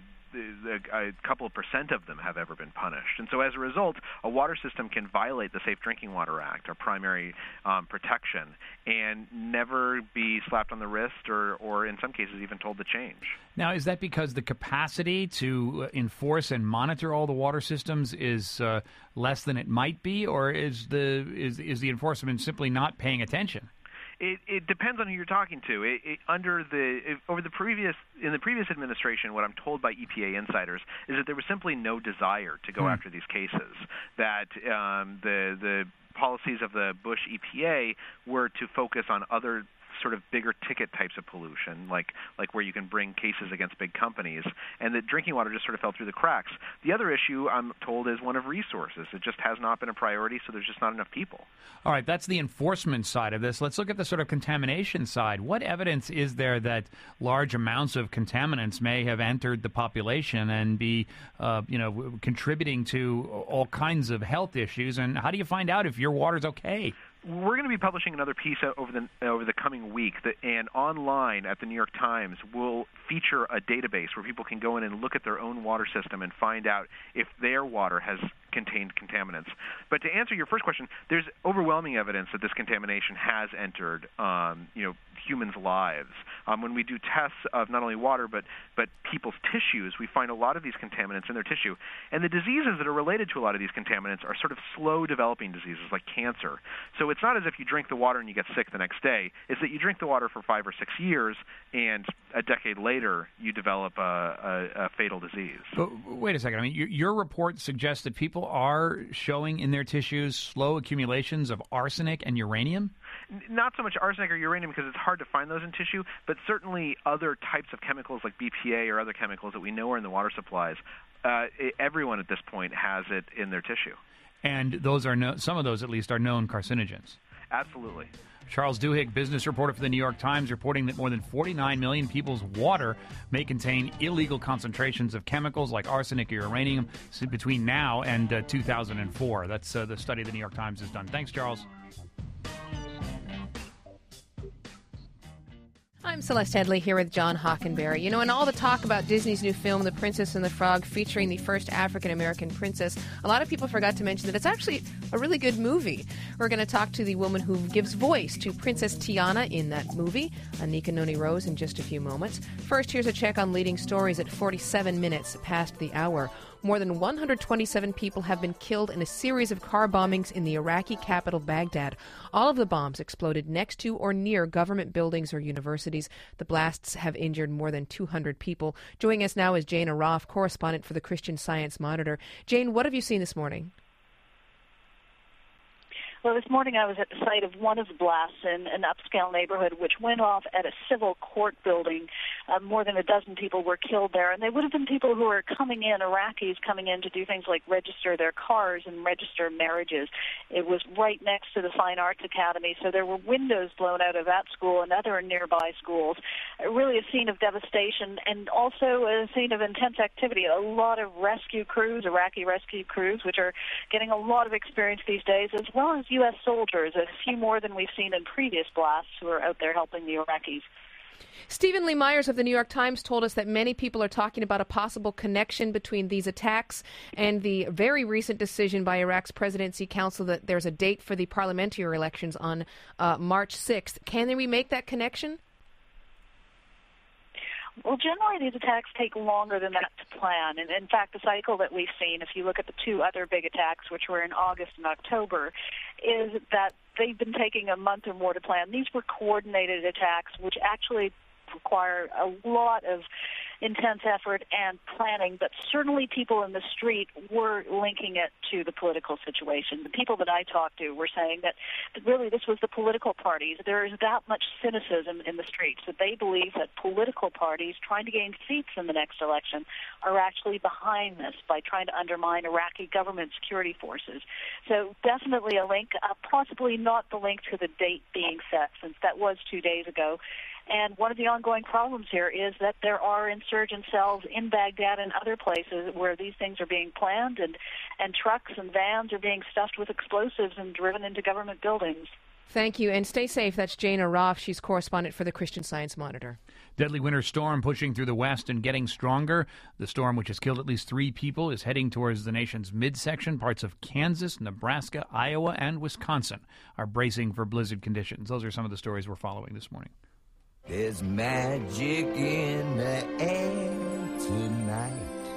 A couple of percent of them have ever been punished. And so as a result, a water system can violate the Safe Drinking Water Act, our primary um, protection, and never be slapped on the wrist or, or in some cases even told to change. Now, is that because the capacity to enforce and monitor all the water systems is uh, less than it might be, or is the is, is the enforcement simply not paying attention? It, it depends on who you're talking to. It, it, under the it, over the previous in the previous administration, what I'm told by E P A insiders is that there was simply no desire to go hmm. after these cases. That um, the the policies of the Bush E P A were to focus on other sort of bigger ticket types of pollution, like like where you can bring cases against big companies, and that drinking water just sort of fell through the cracks. The other issue, I'm told, is one of resources. It just has not been a priority, so there's just not enough people. All right, that's the enforcement side of this. Let's look at the sort of contamination side. What evidence is there that large amounts of contaminants may have entered the population and be, uh, you know, contributing to all kinds of health issues? And how do you find out if your water's okay? We're going to be publishing another piece over the over the coming week, that, and online at the New York Times will feature a database where people can go in and look at their own water system and find out if their water has contained contaminants. But to answer your first question, there's overwhelming evidence that this contamination has entered, um, you know, humans' lives. Um, when we do tests of not only water but but people's tissues, we find a lot of these contaminants in their tissue. And the diseases that are related to a lot of these contaminants are sort of slow-developing diseases like cancer. So it's not as if you drink the water and you get sick the next day. It's that you drink the water for five or six years, and a decade later you develop a, a, a fatal disease. But wait a second. I mean, your, your report suggests that people are showing in their tissues slow accumulations of arsenic and uranium? Not so much arsenic or uranium because it's hard to find those in tissue, but certainly other types of chemicals like B P A or other chemicals that we know are in the water supplies. Uh, everyone at this point has it in their tissue. And those are no, some of those, at least, are known carcinogens. Absolutely. Charles Duhigg, business reporter for the New York Times, reporting that more than forty-nine million people's water may contain illegal concentrations of chemicals like arsenic or uranium between now and uh, two thousand four. That's uh, the study the New York Times has done. Thanks, Charles. I'm Celeste Headley here with John Hockenberry. You know, in all the talk about Disney's new film, The Princess and the Frog, featuring the first African-American princess, a lot of people forgot to mention that it's actually a really good movie. We're going to talk to the woman who gives voice to Princess Tiana in that movie, Anika Noni Rose, in just a few moments. First, here's a check on leading stories at forty-seven minutes past the hour. More than one hundred twenty-seven people have been killed in a series of car bombings in the Iraqi capital, Baghdad. All of the bombs exploded next to or near government buildings or universities. The blasts have injured more than two hundred people. Joining us now is Jane Arraf, correspondent for the Christian Science Monitor. Jane, what have you seen this morning? Well, this morning I was at the site of one of the blasts in an upscale neighborhood, which went off at a civil court building. Uh, more than a dozen people were killed there, and they would have been people who were coming in, Iraqis coming in to do things like register their cars and register marriages. It was right next to the Fine Arts Academy, so there were windows blown out of that school and other nearby schools. Uh, really a scene of devastation and also a scene of intense activity. A lot of rescue crews, Iraqi rescue crews, which are getting a lot of experience these days, as well as U S soldiers, a few more than we've seen in previous blasts, who are out there helping the Iraqis. Stephen Lee Myers of the New York Times told us that many people are talking about a possible connection between these attacks and the very recent decision by Iraq's Presidency Council that there's a date for the parliamentary elections on uh, March sixth. Can we make that connection? Well, generally these attacks take longer than that to plan. And in fact, the cycle that we've seen, if you look at the two other big attacks, which were in August and October, is that they've been taking a month or more to plan. These were coordinated attacks, which actually require a lot of intense effort and planning, but certainly people in the street were linking it to the political situation. The people that I talked to were saying that really this was the political parties. There is that much cynicism in the streets that they believe that political parties trying to gain seats in the next election are actually behind this by trying to undermine Iraqi government security forces. So definitely a link, uh, possibly not the link to the date being set, since that was two days ago. And one of the ongoing problems here is that there are insurgent cells in Baghdad and other places where these things are being planned, and, and trucks and vans are being stuffed with explosives and driven into government buildings. Thank you, and stay safe. That's Jane Arraf. She's correspondent for the Christian Science Monitor. Deadly winter storm pushing through the west and getting stronger. The storm, which has killed at least three people, is heading towards the nation's midsection. Parts of Kansas, Nebraska, Iowa, and Wisconsin are bracing for blizzard conditions. Those are some of the stories we're following this morning. There's magic in the air tonight,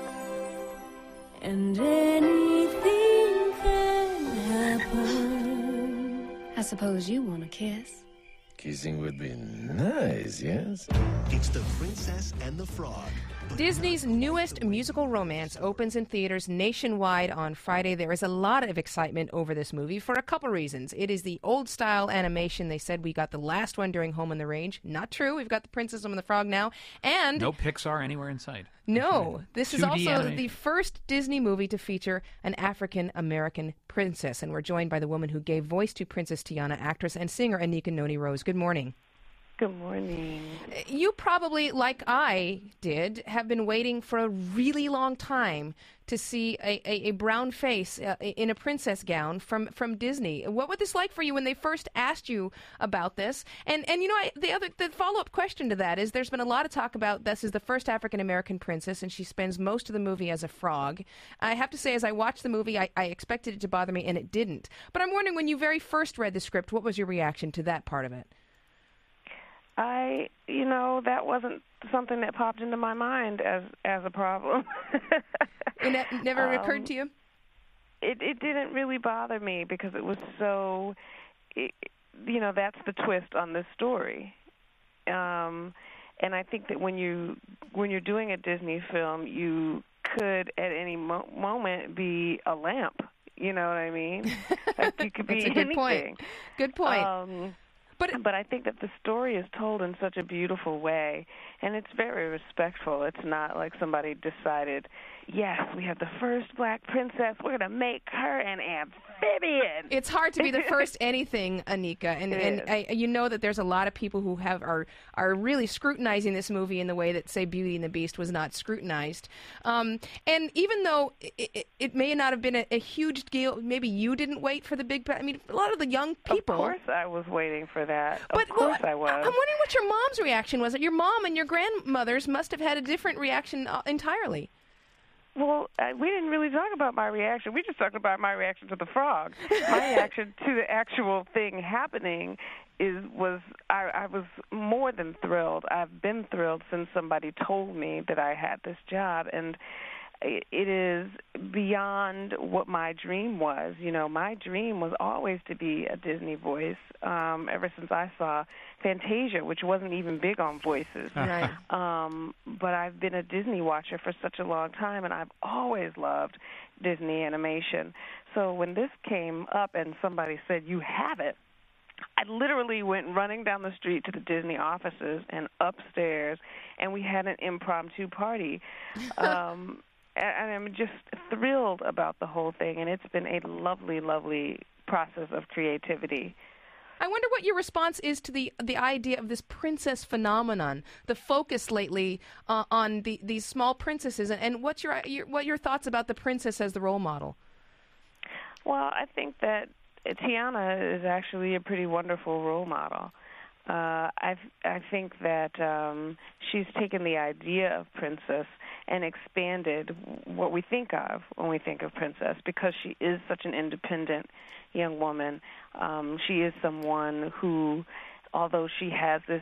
and anything can happen. I suppose you want a kiss. Kissing would be nice, yes? It's The Princess and the Frog. Disney's newest musical romance opens in theaters nationwide on Friday. There is a lot of excitement over this movie for a couple reasons. It is the old-style animation. They said we got the last one during Home on the Range. Not true. We've got The Princess and the Frog now. And no Pixar anywhere in sight. No. This is also animation. the first Disney movie to feature an African-American princess. And we're joined by the woman who gave voice to Princess Tiana, actress and singer Anika Noni Rose. Good morning. Good morning. You probably, like I did, have been waiting for a really long time to see a, a, a brown face uh, in a princess gown from, from Disney. What was this like for you when they first asked you about this? And and you know, I, the other the follow-up question to that is there's been a lot of talk about this is the first African-American princess, and she spends most of the movie as a frog. I have to say, as I watched the movie, I, I expected it to bother me, and it didn't. But I'm wondering, when you very first read the script, what was your reaction to that part of it? I, you know, that wasn't something that popped into my mind as as a problem. It ne- never um, occurred to you? It it didn't really bother me because it was so, it, you know, that's the twist on this story. Um, and I think that when you when you're doing a Disney film, you could at any mo- moment be a lamp. You know what I mean? Like you could be That's a good anything. point. Good point. Um, But but I think that the story is told in such a beautiful way, and it's very respectful. It's not like somebody decided, yes, we have the first black princess, we're going to make her an Vivian. It's hard to be the first anything, Anika, and It and is. I, you know that there's a lot of people who have are are really scrutinizing this movie in the way that, say, Beauty and the Beast was not scrutinized. Um, and even though it, it, it may not have been a, a huge deal, maybe you didn't wait for the big. I mean, a lot of the young people. Of course, I was waiting for that. But, of course, well, I was. I'm wondering what your mom's reaction was. Your mom and your grandmothers must have had a different reaction uh, entirely. Well, uh, we didn't really talk about my reaction. We just talked about my reaction to the frog. My reaction to the actual thing happening is was I, I was more than thrilled. I've been thrilled since somebody told me that I had this job, and it, it is beyond what my dream was. You know, my dream was always to be a Disney voice. Um, ever since I saw Fantasia, which wasn't even big on voices. Right. Um, but I've been a Disney watcher for such a long time, and I've always loved Disney animation. So when this came up and somebody said, you have it, I literally went running down the street to the Disney offices and upstairs, and we had an impromptu party. Um, and I'm just thrilled about the whole thing, and it's been a lovely, lovely process of creativity. I wonder what your response is to the the idea of this princess phenomenon, the focus lately uh, on the, these small princesses, and, and what's your, your what your thoughts about the princess as the role model? Well, I think that Tiana is actually a pretty wonderful role model. Uh, I I think that um, she's taken the idea of princess and expanded what we think of when we think of princess, because she is such an independent young woman. Um, she is someone who, although she has this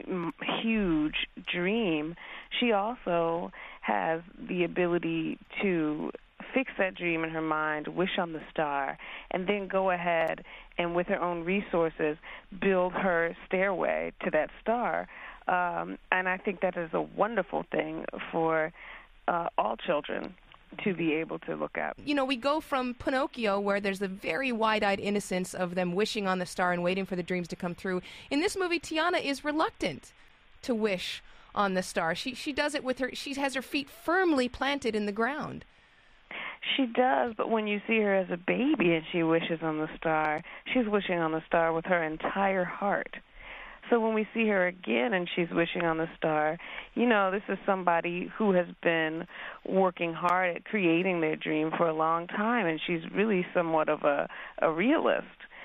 huge dream, she also has the ability to fix that dream in her mind, wish on the star, and then go ahead and with her own resources build her stairway to that star. Um, and I think that is a wonderful thing for uh, all children to be able to look at. You know, we go from Pinocchio, where there's the very wide-eyed innocence of them wishing on the star and waiting for the dreams to come through. In this movie, Tiana is reluctant to wish on the star. She she does it with her, she has her feet firmly planted in the ground. She does, but when you see her as a baby and she wishes on the star, she's wishing on the star with her entire heart. So when we see her again and she's wishing on the star, you know, this is somebody who has been working hard at creating their dream for a long time, and she's really somewhat of a, a realist.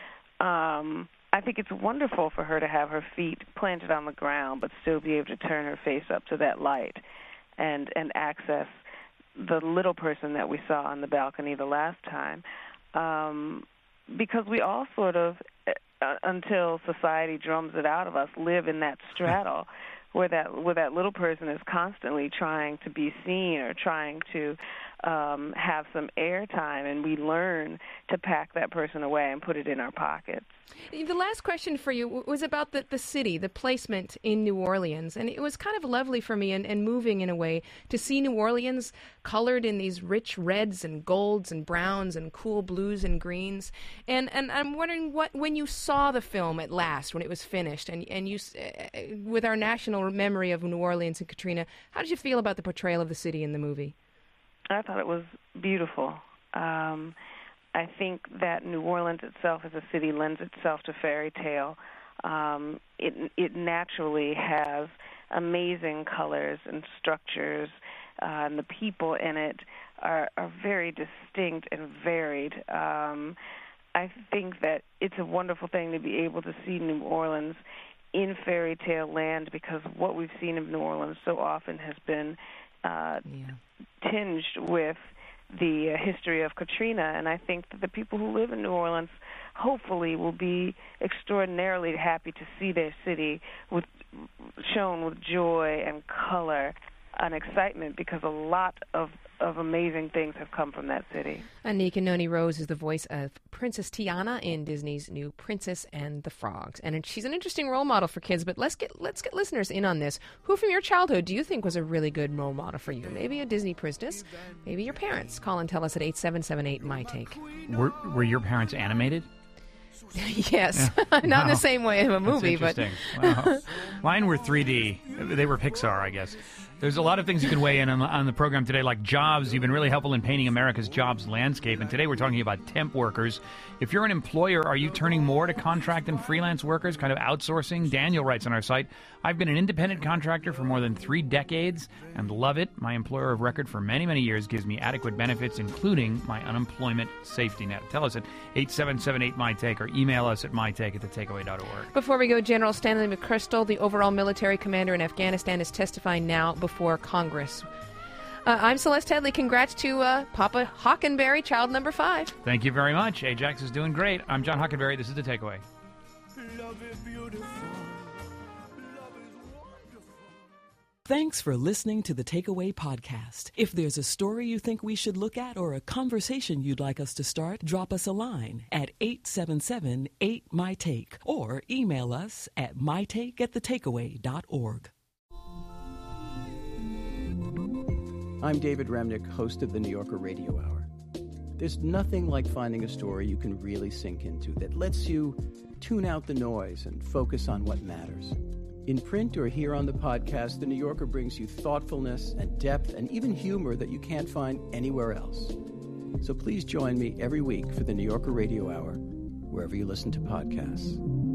Um, I think it's wonderful for her to have her feet planted on the ground but still be able to turn her face up to that light and, and access the little person that we saw on the balcony the last time. Um, because we all sort of, uh, until society drums it out of us, live in that straddle where that where that little person is constantly trying to be seen or trying to um, have some airtime, and we learn to pack that person away and put it in our pockets. The last question for you was about the, the city, the placement in New Orleans. And it was kind of lovely for me and, and moving in a way to see New Orleans colored in these rich reds and golds and browns and cool blues and greens. And and I'm wondering, what when you saw the film at last, when it was finished, and, and you, uh, with our national memory of New Orleans and Katrina, how did you feel about the portrayal of the city in the movie? I thought it was beautiful. Um, I think that New Orleans itself as a city lends itself to fairy tale. Um, it, it naturally has amazing colors and structures, uh, and the people in it are, are very distinct and varied. Um, I think that it's a wonderful thing to be able to see New Orleans in fairy tale land, because what we've seen of New Orleans so often has been uh, yeah. tinged with the uh, history of Katrina, and I think that the people who live in New Orleans hopefully will be extraordinarily happy to see their city with shown with joy and color and excitement, because a lot of, of amazing things have come from that city. Anika Noni Rose is the voice of Princess Tiana in Disney's new Princess and the Frogs, and she's an interesting role model for kids. But let's get let's get listeners in on this. Who from your childhood do you think was a really good role model for you? Maybe a Disney princess, maybe your parents. Call and tell us at eight seven seven eight, my take. Were Were your parents animated? Yes, Yeah. not Wow. in the same way of a movie, That's but interesting. Wow. Mine were three D. They were Pixar, I guess. There's a lot of things you can weigh in on the, on the program today, like jobs. You've been really helpful in painting America's jobs landscape. And today we're talking about temp workers. If you're an employer, are you turning more to contract and freelance workers, kind of outsourcing? Daniel writes on our site, I've been an independent contractor for more than three decades and love it. My employer of record for many, many years gives me adequate benefits, including my unemployment safety net. Tell us at eight seven seven eight my take or email us at mytake at the takeaway dot org. Before we go, General Stanley McChrystal, the overall military commander in Afghanistan, is testifying now before Congress. Uh, I'm Celeste Headley. Congrats to uh, Papa Hockenberry, child number five. Thank you very much. Ajax is doing great. I'm John Hockenberry. This is The Takeaway. Thanks for listening to the Takeaway Podcast. If there's a story you think we should look at or a conversation you'd like us to start, drop us a line at eight seven seven eight my take or email us at mytake at the takeaway dot org. I'm David Remnick, host of the New Yorker Radio Hour. There's nothing like finding a story you can really sink into that lets you tune out the noise and focus on what matters. In print or here on the podcast, The New Yorker brings you thoughtfulness and depth and even humor that you can't find anywhere else. So please join me every week for The New Yorker Radio Hour, wherever you listen to podcasts.